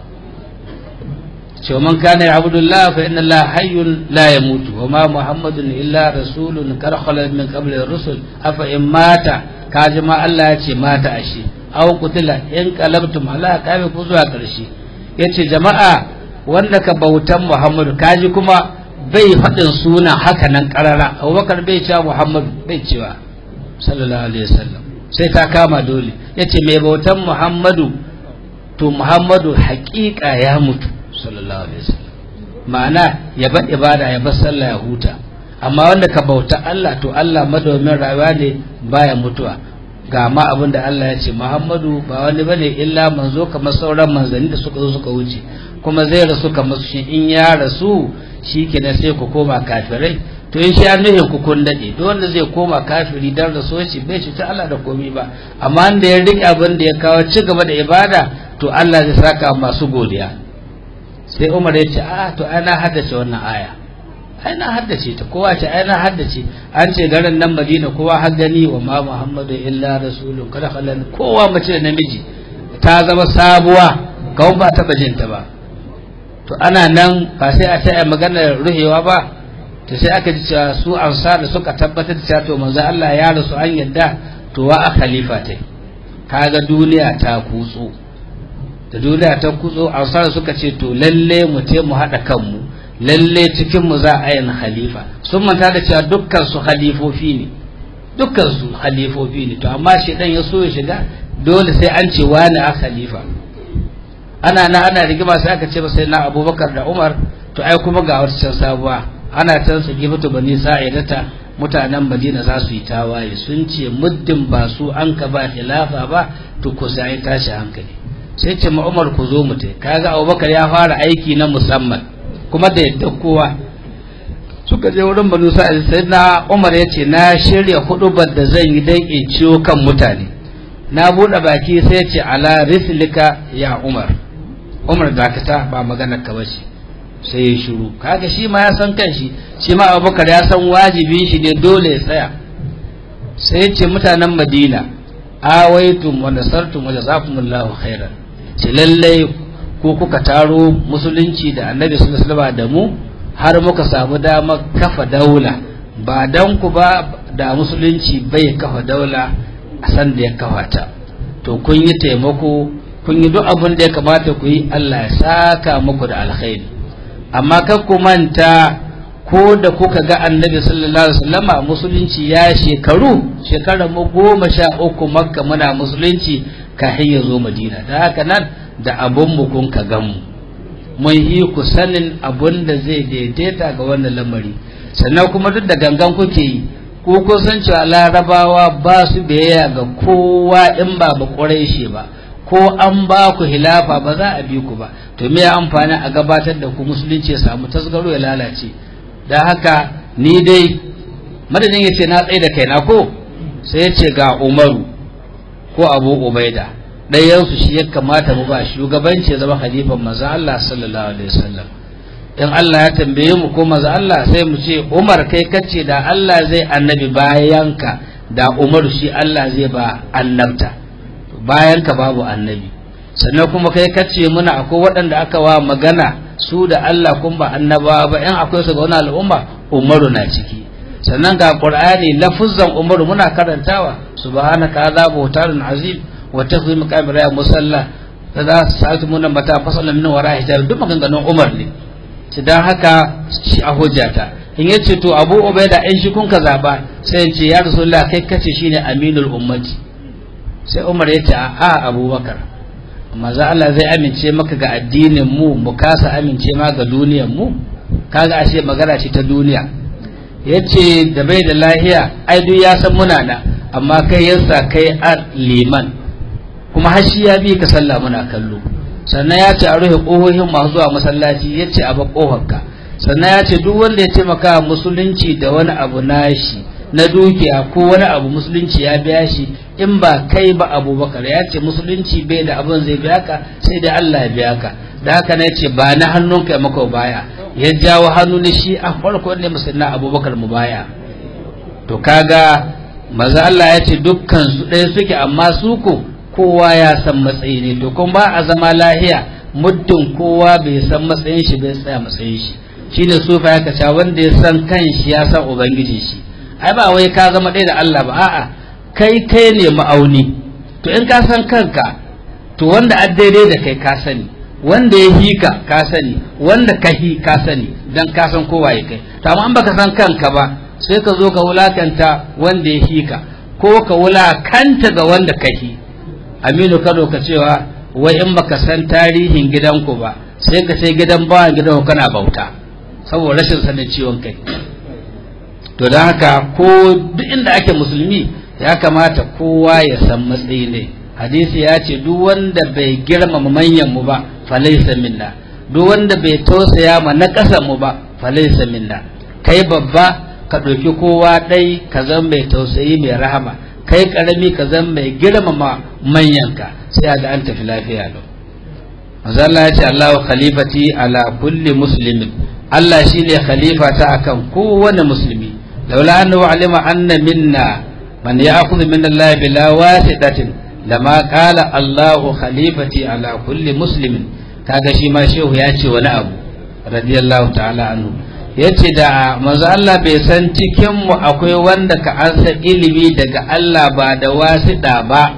cewa man kana ya'budullah fa inna Allah hayyun la yamutu wa ma Muhammadun illa rasulun qad khalat min qabli ar-rusul afa in mata kaji ma Allah ya ce mata ashe aw qutila in qalabtum ala qabi ku zuwa karshe yace jama'a wanda ka bautan Muhammadu kaji kuma bai fadin suna haka nan karara Abubakar bai cewa Muhammadu bai cewa sallallahu alaihi wasallam sai ta kama dole yace mai bautan Muhammadu to Muhammadu haƙiƙa ya mutu sallallahu alaihi wasallam ma'ana ya bar ibada ya bar sallah ya huta amma wanda ka bauta Allah to Allah madomin rayuwa ne baya mutuwa ga ma abinda Allah ya ce Muhammadu ba wani bane illa manzo kamar sauran manzanni da suka zo suka wuce kuma zai rasu kamar shi in ya rasu shikenan sai ku koma kafirai to in sha ne ku kun dade duk wanda zai koma kafiri dan raso shi bai ci ta Allah da komai ba amma wanda ya rike abin da ya kawo ci gaba da ibada to Allah zai saka masu godiya sai Umar ya ce to ana haddace wannan aya ana haddace ta kowa ce ana haddace an ce garin nan Madina kowa har gani wa ma Muhammadu illa rasulun kada khalan kowa mace da namiji ta zama sabuwa kawai ba ta bajinta ba to ana nan ba sai a ta magana ruhewa ba to sai aka ji cewa su ansar da suka tabbatar da cewa to manzo Allah ya rasu an yadda to wa a khalifa tai kaga duniya ta kutso da duniya ta kutso ansar suka ce to lalle mu te mu hada kanmu lalle cikin mu za a yin khalifa sun manta da cewa dukkan su khalifofi ne dukkan su khalifofi ne to amma shedan ya so ya shiga dole sai an ce wani a khalifa ana rigima sai aka ce ba sai na Abubakar da Umar to ai kuma ga wata sabuwa ana tan su gifatu bani sa'idata mutanen Madina za su yi tawaye sun ce muddin ba su an ka ba khilafa ba to ko sai tashi hankali sai ce ma Umar ku zo mu tai kaga Abubakar ya fara aiki na musamman kuma da yadda kowa suka je wurin bani sa'id sai na Umar ya ce na shirya hudubar da zan yi dan in ciwo kan mutane na bude baki sai ya ce ala rislika ya Umar dakata ba magana ka bace sai ya shiru kaga shi ma ya san kanshi shi ma Abubakar ya san wajibin shi ne dole ya tsaya sai ya ce mutanen Madina awaitum wa nasartum wa jazakumullahu khairan ce lalle ko kuka taro musulunci da Annabi sallallahu alaihi wasallam da mu har muka samu dama kafa daula ba dan ku ba da musulunci bai kafa daula a san da ya kafa ta to kun yi taimako kun yi duk abin da ya kamata ku yi Allah ya saka muku da alkhairi amma kar ku manta ko da kuka ga Annabi sallallahu alaihi wasallama musulunci ya shekarar mu 13 Makka muna musulunci kafin ya zo Madina da haka nan da abun mu kun ka gamu mun yi ku sanin abun da zai daidaita ga wannan lamari sannan kuma duk da gangan kuke yi ko kun san cewa Larabawa ba su biyayya ga kowa in ba Quraishi ba ko an ba ku hilafa ba za a bi ku ba to me ya amfani a gabatar da ku musulunci ya samu tasgaro ya lalace dan haka ni dai madadin yace na tsaye da kaina ko sai yace ga Umaru ko Abu Ubaida ɗayan su shi ya kamata mu ba shugabanci ya zama khalifan manzo Allah sallallahu alaihi wasallam in Allah ya tambaye mu ko manzo Allah sai mu ce Umar kai kace da Allah zai annabi bayanka da Umaru shi Allah zai ba annabta bayan ka babu annabi sannan kuma kai kace muna akwai waɗanda aka wa magana su da Allah kun ba annabawa ba in akwai su ga wani al'umma Umaru na ciki sannan ga Qur'ani lafuzzan Umaru muna karantawa subhanaka hadha buhtanun azim wa taqdim qamira musalla kaza sa'atu mun mata fasala min wara hijab duk maganganun Umar ne dan haka shi a hujjata in yace to Abu Ubaida in shi kun ka zaba sai in ce ya Rasulullah kai kace shine aminul ummati sai Umar ya ce a Abubakar maza Allah zai amince maka ga addinin mu kasa amince ma ga duniyar mu kaga ashe magana ce ta duniya yace da bai da lahiya ai duk ya san muna na amma kai yasa kai liman kuma har shi ya bi ka sallah muna kallo sannan ya ce a rufe kohohin masu zuwa masallaci yace a ba kofarka sannan ya ce duk wanda ya taimaka musulunci da wani abu nashi na dukiya ko wani abu musulunci ya biya shi in ba kai ba Abubakar ya ce musulunci bai da abin zai biya ka sai da Allah ya biya ka da haka ne ce ba na hannunka ya maka baya ya jawo hannu ne shi a farko ne musulna Abubakar mu baya to kaga maza Allah ya ce dukkan su ɗaya suke amma su ko kowa ya san matsayi ne to kuma ba a zama lahiya muddin kowa bai san matsayin shi bai tsaya matsayin shi shine sufa ya kaca wanda ya san kanshi ya san ubangiji shi ai ba wai ka zama ɗaya da Allah ba a'a kai ne ma'auni to in ka san kanka to wanda a daidai da kai ka sani wanda ya hika ka sani wanda ka ka sani dan ka san kowa ya kai to amma in baka san kanka ba sai ka zo ka wulakanta wanda ya hika ko ka wulakanta ga wanda ka hi Aminu Kano ka cewa wai in baka san tarihin gidanku ba sai ka sai gidan bawan gidanku kana bauta saboda rashin sanin ciwon kai to dan haka ko duk inda ake musulmi ya kamata kowa ya san matsayi ne hadisi ya ce duk wanda bai girmama manyan mu ba falaysa minna duk wanda bai tausaya ma na kasan mu ba falaysa minna kai babba ka ɗauki kowa ɗai ka zan mai tausayi mai rahama kai ƙarami ka zan mai girmama manyanka sai ga an tafi lafiya lau manzo Allah ya ce Allahu khalifati ala kulli muslimin Allah shine khalifata akan kowane musulmi laula annahu alima anna minna man ya'khudhu min Allah bila wasidatin lama qala Allahu khalifati ala kulli muslimin kaga shi ma shehu ya ce wani abu radiyallahu ta'ala anhu yace da manzo Allah bai san cikin mu akwai wanda ka ansa ilimi daga Allah ba da wasida ba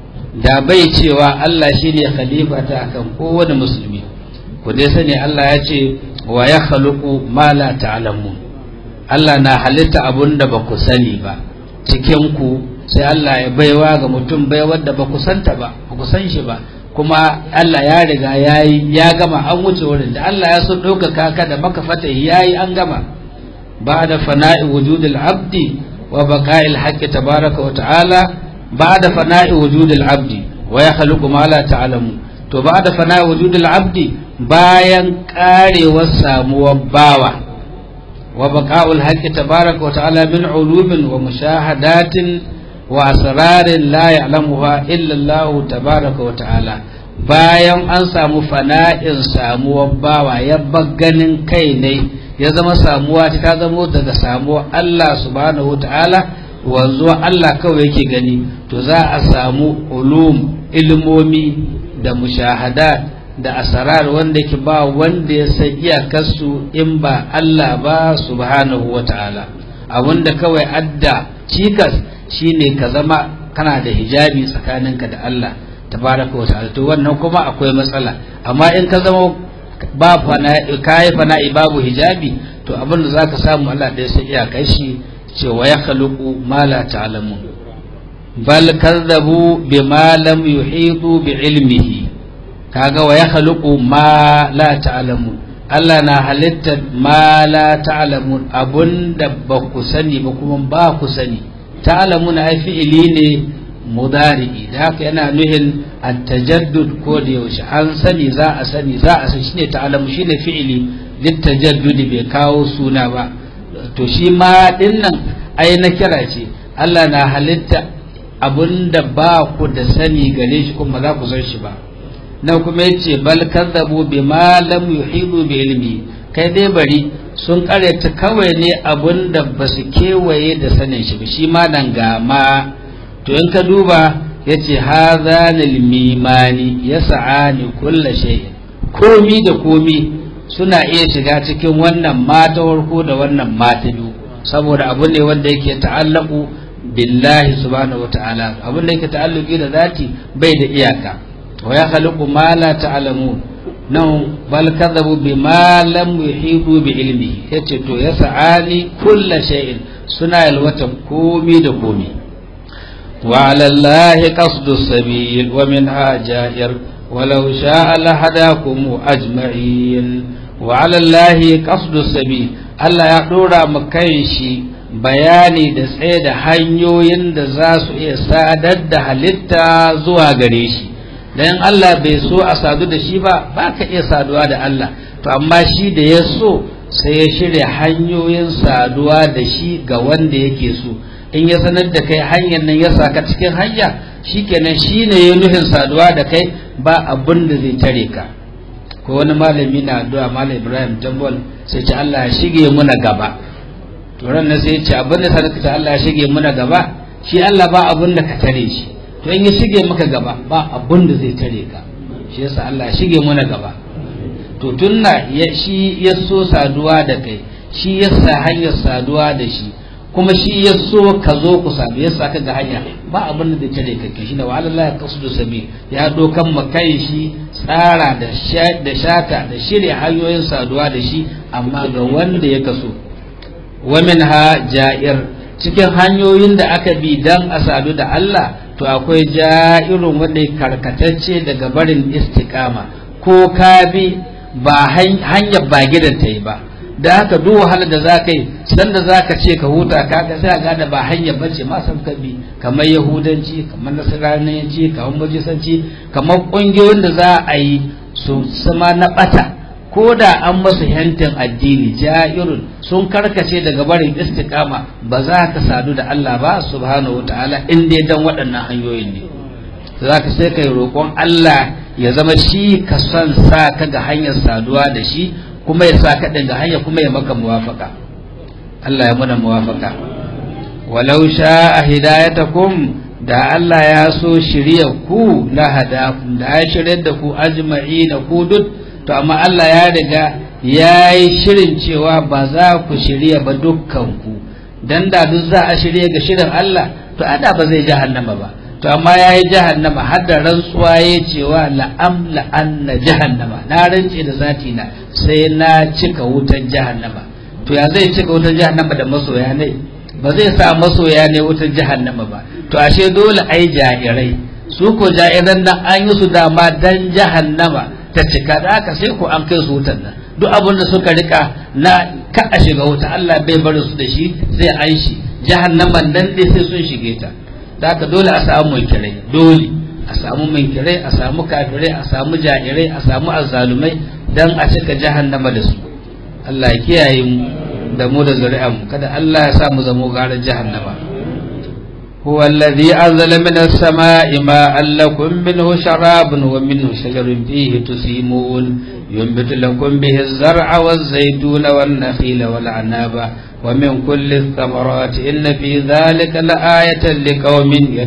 da bai cewa Allah shine khalifata akan kowane musulmi ku dai sani Allah ya ce wa yakhluqu ma la ta'lamun Allah na halitta abunda ba ku sani ba cikin ku sai Allah ya baiwa ga mutum baiwar da ba ku santa ba ba ku san shi ba kuma Allah ya riga ya gama an wuce wurin da Allah ya so ɗaukaka ka da maka fata yayi an gama ba'da fana'i wujudil abdi wa baqa'il haqqi tabaraka wa ta'ala ba'da fana'i wujudil abdi wa yakhluqu ma la ta'lamu to ba'da fana'i wujudil abdi bayan karewar samuwar bawa wa baqa'ul haqqi tabaraka wa ta'ala min ulumin wa mushahadatin wa asrarin la ya'lamuha illa Allah tabaraka wa ta'ala bayan an samu fana'in samuwar bawa ya ganin kai ne ya zama samuwa ta zama daga samuwar Allah subhanahu wa ta'ala wanzuwa Allah kawai yake gani to za a samu ulum ilmomi da mushahadat da asrar wanda yake ba wanda ya san iyakarsu in ba Allah ba subhanahu wa ta'ala abinda kawai adda cikas shine ka zama kana da hijabi tsakaninka da Allah tabaraka wa ta'ala to wannan kuma akwai matsala amma in ka zama ba fana'i kai fana'i babu hijabi to abin da zaka samu Allah da ya san iyakar shi cewa ya khaluqu ma la ta'lamun bal kadzabu bima lam yuhitu bi ilmihi kaga wa ya khaluqu ma la ta'lamun Allah na halitta ma la ta'lamun abunda ba ku sani ba kuma ba ku sani ta'lamuna ai fi'ili ne mudari da haka yana nuhin at-tajaddud ko da yaushe an sani za a sani shine ta'lamu shine fi'ili lit-tajaddud bai kawo suna ba to shi ma dinnan ai na kira ce Allah na halitta abunda ba ku da sani gare shi kuma za ku san shi ba nan kuma yace bal kadzabu bima lam yuhidu bi ilmi kai dai bari sun karyata kawai ne abunda ba su kewaye da sanin shi ba shi ma nan ga ma to in ka duba yace hadhanil mimani yas'ani kullu shay'in komi da komi suna iya shiga cikin wannan mata farko da wannan mata biyu saboda abu ne wanda yake ta'allaku billahi subhanahu wataala abin da yake ta'alluki da zati bai da iyaka wa ya khaliqu ma la ta'lamun nan bal kadhabu bima lam yuhidu bi ilmihi yace to yas'ani kullu shay'in suna yalwata komi da komi wa 'ala allahi qasdu sabil wa minha ja'ir walau sha'a lahadakum ajma'in wa 'ala allahi qasdu sabil Allah ya dora mu kai shi bayani da tsaye da hanyoyin da za su iya sadar da halitta zuwa gare shi dan Allah bai so a sadu da shi ba ka iya saduwa da Allah to amma shi da ya so sai ya shirya hanyoyin saduwa da shi ga wanda yake so in ya sanar da kai hanyar nan ya saka cikin hanya shikenan shine ya nufin saduwa da kai ba abin da zai tare ka. Ko wani malami na addu'a, Malam Ibrahim Tambol, sai ce Allah ya shige muna gaba. To ran nan sai ya ce abin da sanaka ta Allah ya shige muna gaba, shi Allah ba abin da ka tare shi. To in ya shige maka gaba ba abin da zai tare ka. Shi yasa Allah ya shige muna gaba. To tunna shi ya so saduwa da kai, shi ya sa hanyar saduwa da shi, kuma shi ya so ka zo ku sadu, ya sa ka ga hanya ba abin da zai tare ka. Shi da wa'alallahi qasdu sabi, ya dokan makai shi tsara da shata da shirya hanyoyin saduwa da shi, amma ga wanda ya kaso. Wa minha ja'ir, cikin hanyoyin da aka bi dan a sadu da Allah to akwai ja'irun wanda karkatacce daga barin istiqama, ko ka bi ba hanyar ba gidan ta yi ba, da haka duk wahalar da za ka yi sanda za ka ce ka huta kaga sai a gane ba hanyar bace ma san ka bi, kamar yahudanci, kamar nasaraniyanci, kamar majisanci, kamar ƙungiyoyin da za a yi su sama na bata, ko da an masu yantin addini ja'irun sun karkace daga barin istiqama, ba za ka sadu da Allah ba subhanahu wataala in dai dan waɗannan hanyoyin ne. Za ka sai kai roƙon Allah ya zama shi ka son sa ka ga hanyar saduwa da shi, kuma ya sa ka ga hanya, kuma ya maka muwafaka. Allah ya muna muwafaka. Walau sha'a hidayatakum, da Allah ya so shirya ku la hadakum, da ya shirya da ku ajma'ina ku duk, to amma Allah ya riga ya yi shirin cewa ba za ku shirya ba dukkan ku, dan da duk za a shirya ga shirin Allah to ada ba zai jahannama ba. To amma ya yi jahannama har da rantsuwa ya cewa la'anna jahannama, na rance da zati na sai na cika wutar jahannama. To ya zai cika wutar jahannama da masoya ne? Ba zai sa masoya ne wutar jahannama ba. To ashe dole ai ja'irai, su ko ja'iran nan an yi su dama dan jahannama ta cika, da haka sai ko an kai su wutar nan. Duk abin da suka rika na ka a shiga wuta Allah bai bari su da shi, sai an shi jahannaman nan dai sai sun shige ta. Da haka dole a samu munkirai, dole a samu munkirai, a samu kafirai, a samu ja'irai, a samu azzalumai, dan a cika jahannama da su. Allah ya kiyaye mu da mu da zuri'an mu, kada Allah ya sa mu zamo garan jahannama. huwa alladhi anzala minas samaa'i ma'an lakum minhu sharabun wa minhu shajarun fihi tusimun yunbitu lakum bihi az-zar'a waz-zaytuna wan-nakhila wal-'anaba ومن كل الثمرات إن في ذلك لآية لقوم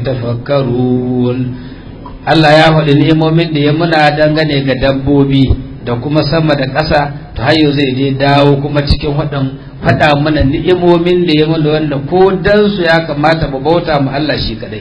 يتفكرون. Allah ya faɗi ni'imomin da ya muna dangane ga dabbobi da kuma sama da ƙasa, to hayo zai je dawo kuma cikin faɗa mana ni'imomin da ya muna wanda ko dan su ya kamata mu bauta mu Allah shi kadai.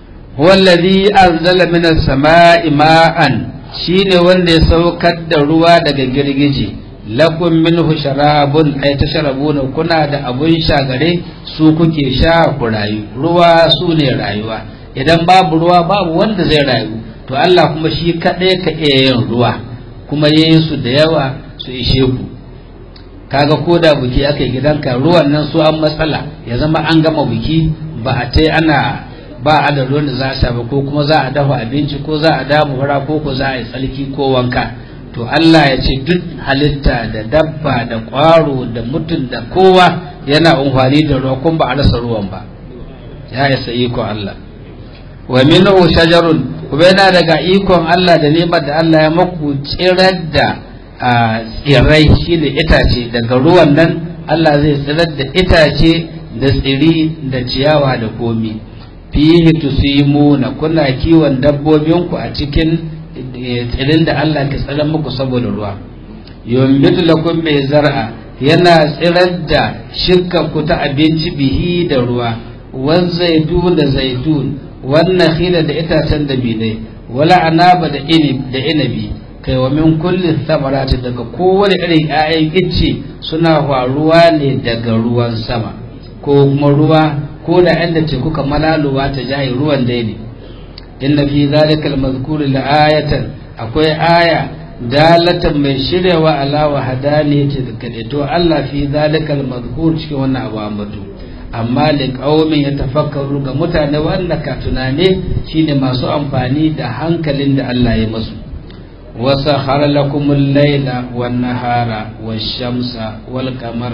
Wallazi anzala minas sama'i ma'an, shine wanda ya saukar da ruwa daga girgije. Lakum minhu sharabun, ay tashrabuna, kuna da abun sha gare su kuke sha ku rayu. Ruwa su ne rayuwa, idan babu ruwa babu wanda zai rayu. To Allah kuma shi kadai ka iya yin ruwa, kuma yayin su da yawa su ishe ku. Kaga ko da buki aka gidanka ruwan nan su an matsala, ya zama an gama buki ba a tai ana ba a da ruwan da za a sha ba, ko kuma za a dafa abinci, ko za a damu fara, ko za a yi tsalki ko wanka. To Allah ya ce duk halitta da dabba da ƙwaro da mutum da kowa yana amfani da ruwa, kun ba a rasa ruwan ba. Ya isa ikon Allah. Wa minhu shajarun, kuma yana daga ikon Allah da neman da Allah ya maku tsirar da tsirrai, shine itace. Daga ruwan nan Allah zai tsirar da itace da tsiri da ciyawa da komi. Fihi tusimuna, kuna kiwon dabbobinku a cikin tsirin da Allah ke tsirar muku saboda ruwa. Yumbitu lakum mai zar'a, yana tsirar da shirka ku ta abinci bihi da ruwa, wan zaitun da zaitun, wan nakhila da itacen dabinai, wala anaba da inabi, kai wa min kulli thamarati, daga kowane irin 'ya'yan icce suna faruwa ne daga ruwan sama, ko kuma ruwa ko da inda ce kuka malaluwa ta jahi ruwan dai ne. Inna fi zalika al-mazkur la-ayatan, akwai aya dalatan mai shiryawa ala wa hadaniyati da to Allah fi zalika al-mazkur, cikin wannan abu ambatu, amma li qaumin yatafakkaru, ga mutane wanda ka tunane shine masu amfani da hankalin da Allah ya masu. wasakhara lakum al-layla wan-nahara wash-shamsa wal-qamara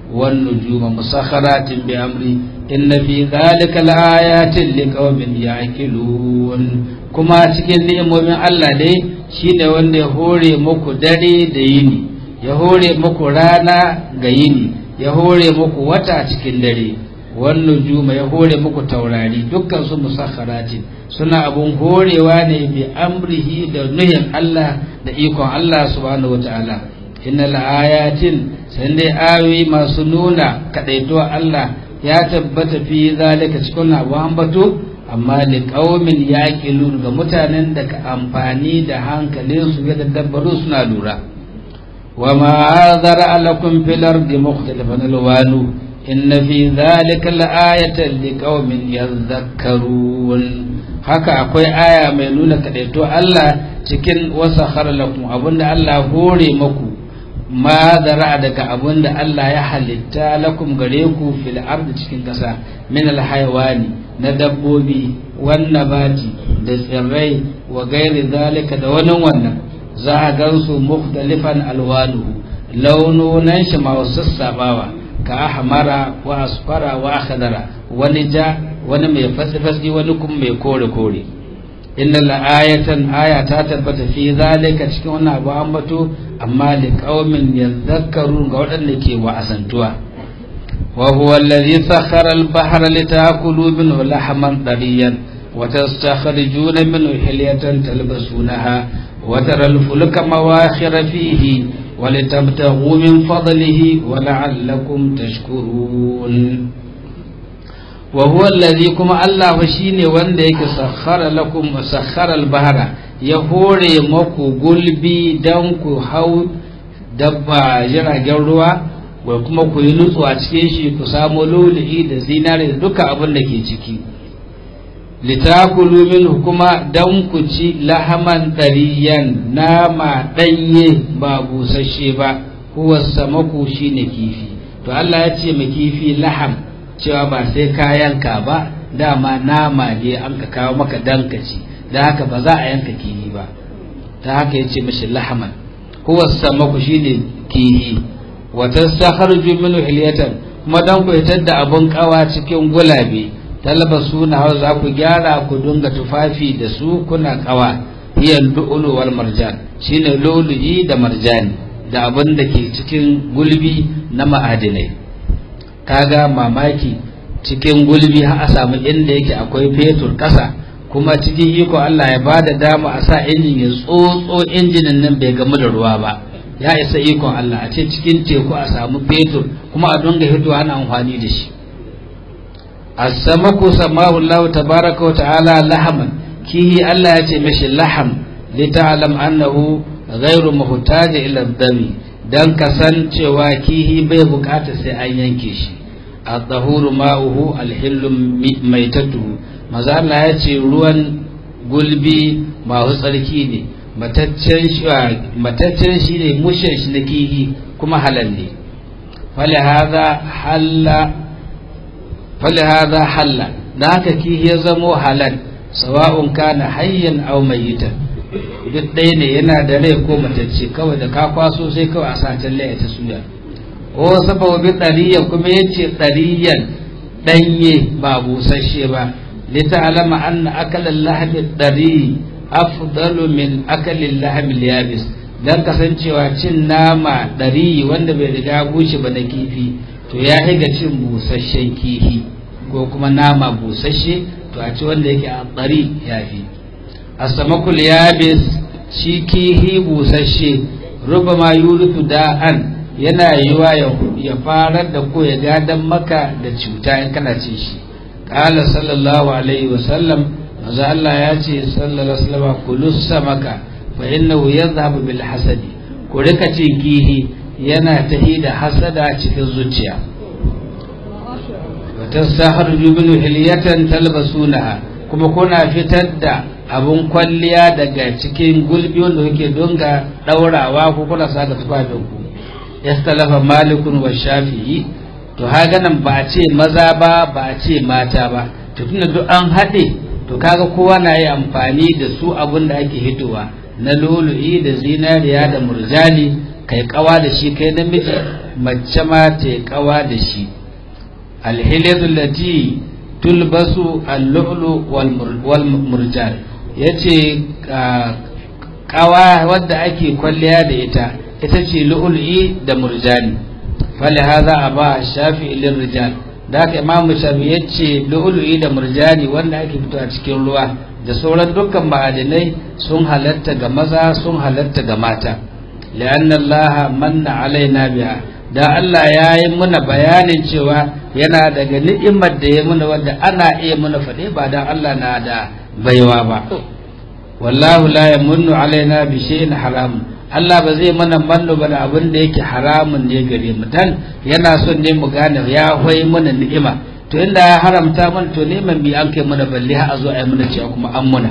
wan nujuma musakharatin bi amri inna fi dhalika laayatin liqaumin ya'qilun. kuma cikin ni'imomin Allah dai shine wanda ya hore muku dare da yini, ya hore muku rana ga yini, ya hore muku wata cikin dare, wan nujuma ya hore muku taurari, dukkan su musakharatin suna abun horewa ne bi amrihi da nuhin Allah da ikon Allah subhanahu wataala. innal ayatin sai dai ayoyi masu nuna kadaituwa Allah ya tabbata fi zalika cikin abu ambato, amma li qaumin yaqilun ga mutanen da ka amfani da hankalin su ya dabbaru suna lura. wa ma zara lakum fil ardi mukhtalifan alwanu inna fi zalika laayatan liqaumin yadhakkarun. haka akwai aya mai nuna kadaito Allah cikin wasakhara lakum abunda Allah hore maku ma zara daga abunda Allah ya halitta lakum gare ku fil ardi cikin kasa min al haywani na dabbobi wan nabati da tsirrai wa gairi zalika da wannan za a gansu mukhtalifan alwanu laununan shi ma wasu sabawa ka ahmara wa asfara wa akhdara wani ja wani mai fasifasi wani kuma mai kore innal ayatan aya ta tabbata fi zalika cikin wannan abu ambato, amma li qaumin yadhakkarun ga wadanda ke wa'azantuwa. wa huwa alladhi sakhara al-bahra litakulu minhu lahman dariyan wa tastakhrijuna minhu hilyatan talbasunaha wa tara al-fulka mawakhira fihi wa litabtaghu min fadlihi wa la'allakum tashkurun. wa huwa alladhi kuma Allah shine wanda yake sakhara lakum wa sakhara al-bahra ya hore maku gulbi dan ku hau dabba jiragen ruwa wa kuma ku yi nutsu a cikin shi ku samu lulu'i da zinare da duka abin da ke ciki. litakulu minhu kuma dan ku ci lahaman dariyan nama danye ba busasshe ba, huwa samaku shine kifi. to Allah ya ce ma kifi laham cewa ba sai ka yanka ba, dama nama ne an ka kawo maka dankaci, da haka ba za a yanka kihi ba, ta haka yace mishi lahaman. huwa samaku shine kihi. wa tastakhriju minhu hilyatan kuma dan ku hitar da abun kawa cikin gulabe, talbasuna wa za ku gyara ku dunga tufafi da su kuna kawa. hiya lu'lu wal marjan shine lulu'i da marjani da abun da ke cikin gulbi na ma'adinai. kaga mamaki cikin gulbi har a samu inda yake akwai fetur kasa, kuma cikin iko Allah ya bada dama a sa injin ya tsotso injinin nan bai gamu da ruwa ba. ya isa ikon Allah a ce cikin teku a samu fetur kuma a dunga hito ana amfani da shi. as-samaku samahu Allah tabaraka wa ta'ala lahaman, kihi Allah ya ce mishi laham li ta'lam annahu ghayru muhtaj ila ad-dami, dan kasancewa kihi bai bukata sai an yanke shi. at-tahuru ma'uhu al-hillu maitatuhu, maza Allah ya ce ruwan gulbi masu tsarki ne, mataccen shi ne mushen shi na kihi kuma halal ne. falihaza halla da haka kihi ya zamo halal, sawa'un kana hayyan aw mayitan, duk ɗaya ne yana da rai ko matacce, kawai da ka kwaso sai kawai a sa talle ta suya. o sababin ɗariyan kuma yace ɗariyan ɗanye ba busasshe ba, lita'alama anna akalan lahmi ɗari afdalu min akalin lahmi yabis, dan kasancewa cin nama ɗari wanda bai riga bushe ba na kifi to ya higa cin busasshen kifi ko kuma nama busasshe, to a ci wanda yake a ɗari yafi. as-samakul yabis shi kihi busasshe rubama yurutu da'an yana yiwa ya farar da ko ya gadan maka da cuta in kana cin shi. qala sallallahu alaihi wasallam, manzo Allah ya ce sallallahu alaihi wasallam, kullu samaka fa innahu yadhhabu bil hasadi, ku rika cin kihi yana tahi da hasada cikin zuciya. wa tasahharu bil hilyatan talbasunaha, kuma kuna fitar da abun kwalliya daga cikin gulbi wanda kuke dunga daurawa ko kuna saka tufafin ku. yastalafa malikun wa shafi'i, to haga nan ba a ce maza ba ba a ce mata ba, to tunda duk an haɗe to kaga kowa na yi amfani da su abun da ake hitowa na lulu'i da zinariya da murjani, kai kawa da shi kai namiji mace ma ta kawa da shi alhilatu lati tulbasu al-lu'lu wal murjan yace kawa wadda ake kwalliya da ita ce lu'lu'i da murjani fali hadha aba shafi'i lirrijal da haka imamu shafi'i yace lu'lu'i da murjani wanda ake fito a cikin ruwa da sauran dukkan ma'adinai sun halatta ga maza sun halatta ga mata li'anna allaha manna alaina biha da Allah ya yi muna bayanin cewa yana daga ni'imar da ya muna wanda ana iya muna faɗe ba dan Allah na da baiwa ba wallahu la yamunnu alaina bi shay'in haram Allah ba zai mana manno ba da abin da yake haramun ne gare mu dan yana son ne mu gane ya hoyi mana ni'ima to inda ya haramta mana to neman bi an kai mana balle har a zo a yi mana cewa kuma an muna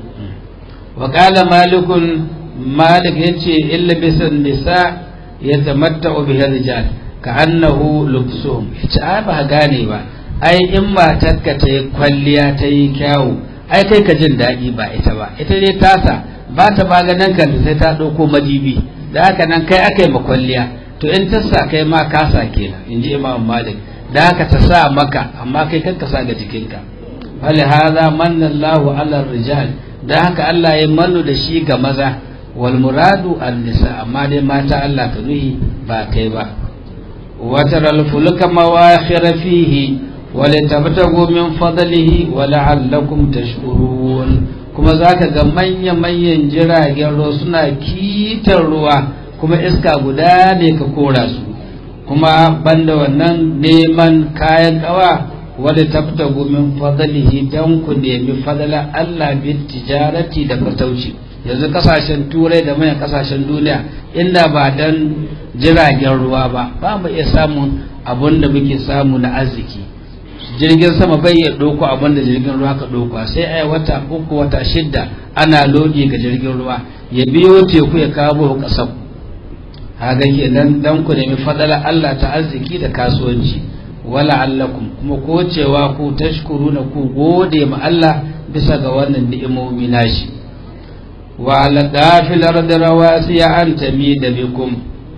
wa qala malikun malik yace illa bisan nisa yatamatta'u bihi rijal ka'annahu lubsuhum ita ba gane ba ai in matarka ta yi kwalliya ta yi kyawu ai kai ka jin daɗi ba ita ba ita dai tasa ba ta maganin kanta sai ta ɗauko madibi da haka nan kai aka yi makwalliya to in ta sa kai ma kasa kenan in ji imam malik da haka ta sa maka amma kai kan ka sa ga jikinka fali hadha manna Allahu ala rijal da haka Allah ya mannu da shi ga maza wal muradu an nisa amma dai mata Allah ka nuhi ba kai ba wa taral fulka mawakhir fihi ولتبتغوا من فضله ولعلكم تشكرون kuma zaka ga manyan jiragen ruwa suna kitar ruwa kuma iska guda ne ka kora su kuma banda wannan neman kayan kawa wala tabtagu min fadlihi dan ku nemi fadala Allah bi tijarati da fatauci yanzu kasashen turai da manyan kasashen duniya inda ba dan jiragen ruwa ba mu iya samun abun da muke samu na arziki jirgin sama bai ya ɗauko abinda jirgin ruwa ka ɗauko sai ai wata 3 wata 6 ana lodi ga jirgin ruwa ya biyo teku ya kawo ƙasar haga kenan dan ku nemi fadala Allah ta arziki da kasuwanci wala allakum kuma ko cewa ku tashkuruna ku gode ma Allah bisa ga wannan ni'imomi nashi wa ala dafil ardi rawasiya an tamida bikum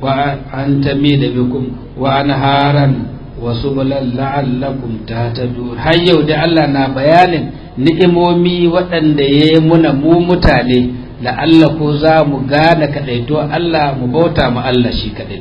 wa anharan wasu bulan la'allakum tahtadun har yau da Allah na bayanin ni'imomi waɗanda ya yi muna mu mutane la'alla ko za mu gane kaɗaito Allah mu bauta mu Allah shi kaɗai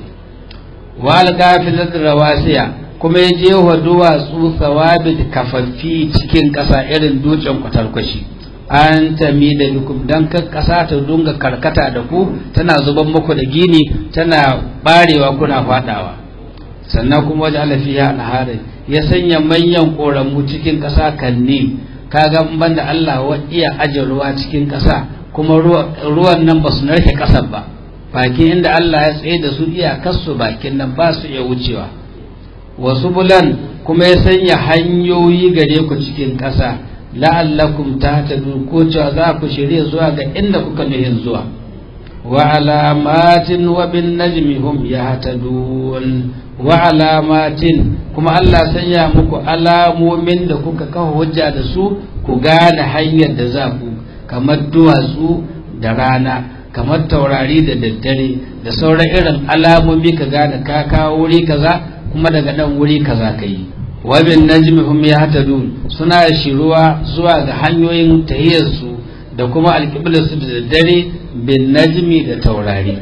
wa al-gafilat rawasiya kuma ya je wa duwatsu thawabit kafaffi cikin ƙasa irin dutsen kwatarkwashi an tami da bikum dan kan ƙasa ta dunga karkata da ku tana zuban muku da gini tana barewa kuna fadawa sannan kuma wajen alafiya alharin ya sanya manyan ƙoramu cikin ƙasa kanni kaga banda Allah wa iya aje ruwa cikin ƙasa kuma ruwan nan ba su narke ƙasar ba bakin inda Allah ya tsaye da su iyakarsu bakin nan ba su iya wucewa wasu bulan kuma ya sanya hanyoyi gare ku cikin ƙasa la'allakum tahtadun ko cewa za ku shirye zuwa ga inda kuka nuhin zuwa wa alamatin wa bin najmi hum yahtadun wa alamatin kuma Allah sanya muku alamomin da kuka kawo hujja da su ku gane hanyar da za ku kamar duwatsu da rana kamar taurari da daddare da sauran irin alamomi ka gane ka kawo wuri kaza kuma daga nan wuri kaza ka yi wa bin najmi hum yahtadun suna shiruwa zuwa ga hanyoyin tahiyarsu da kuma alƙiblarsu da daddare bin najmi da taurari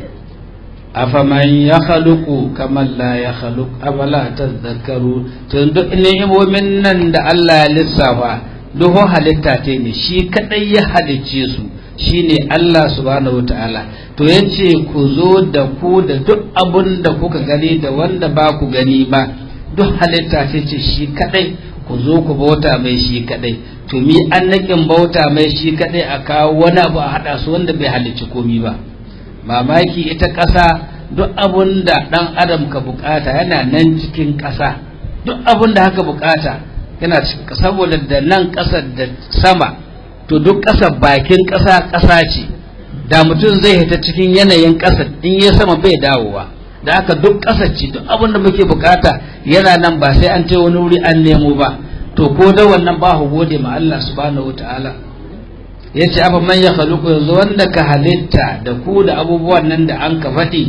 afaman ya khaluqu kaman la ya khaluq afala tadhakkaru to duk ni'imomin nan da Allah ya lissafa duk halitta ce ne shi kadai ya halicce su shine Allah subhanahu wataala to yace ku zo da ku da duk abun da kuka gani da wanda ba ku gani ba duk halitta ce shi kadai ku zo ku bauta mai shi kadai to mi annakin bauta mai shi kadai a kawo wani abu a hada su wanda bai halicci komi ba mamaki ita ƙasa duk abun da ɗan adam ka bukata yana nan cikin ƙasa duk abun da haka bukata yana cikin ƙasa saboda da nan ƙasar da sama to duk ƙasar bakin ƙasa ƙasa ce da mutum zai hita cikin yanayin ƙasar in ya sama bai dawowa da haka duk ƙasar ce duk abun da muke bukata yana nan ba sai an ce wani wuri an nemo ba to ko da wannan ba ku gode ma Allah subhanahu wataala yace afa man ya khaluqu yanzu wanda ka halitta da ku da abubuwan nan da an ka faɗi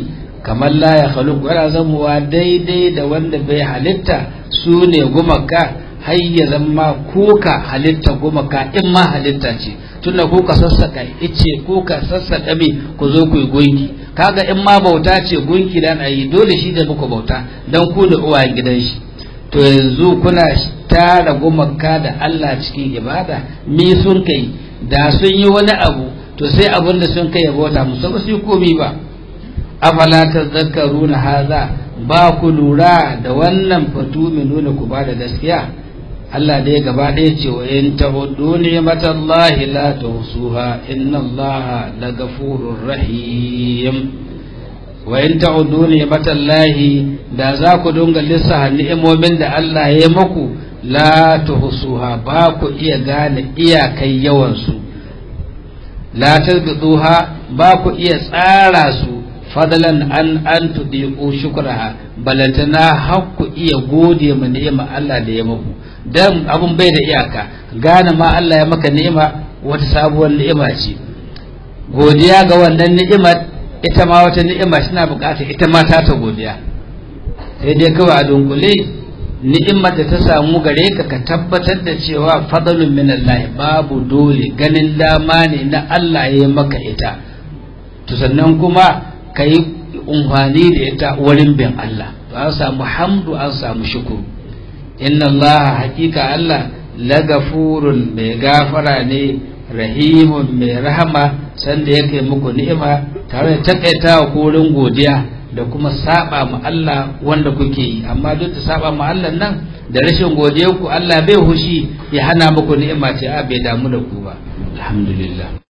kamar la ya khaluq yana zamuwa daidai da wanda bai halitta su ne gumaka har ya zama kuka halitta gumaka in ma halitta ce tunda kuka sassaka ice kuka sassaka me ku zo ku yi gunki kaga in ma bauta ce gunki dan ayi dole shi da muku bauta dan ku da uwayen gidan shi to yanzu kuna tara gumaka da Allah cikin ibada me sun kai da sun yi wani abu to sai abin da sun kai ya bauta musu ba su yi komi ba afala tazakkaruna haza ba ku lura da wannan fatu mai nuna ku ba da gaskiya Allah dai gaba ɗaya ce wa in ta'uddu ni'matallahi la tuhsuha inna Allaha laghafurur rahim wa in ta'uddu ni'matallahi da za ku dunga lissafa ni'imomin da Allah ya muku la tuhsuha ba ku iya gane iyakai yawan su la tadbiduha ba ku iya tsara su fadlan an tudiqu shukraha balantana hakku iya gode ma ni'ima Allah da ya muku dan abun bai da iyaka gane ma Allah ya maka ni'ima wata sabuwar ni'ima ce godiya ga wannan ni'imar ita ma wata ni'ima suna bukatar ita ma ta godiya sai dai kawai a dunkule ni'imar da ta samu gare ka ka tabbatar da cewa fadlun min Allah babu dole ganin dama ne na Allah ya maka ita to sannan kuma kai umfani da ita wurin bin Allah to an samu hamdu an samu shukuru inna Allah hakika Allah lagafurun mai gafara ne rahimun mai rahama sanda yake muku ni'ima tare da takaitawa korin godiya da kuma saba ma Allah wanda kuke yi amma duk da saba ma Allah nan da rashin godiyar ku Allah bai hushi ya hana muku ni'ima ce a bai damu da ku ba alhamdulillah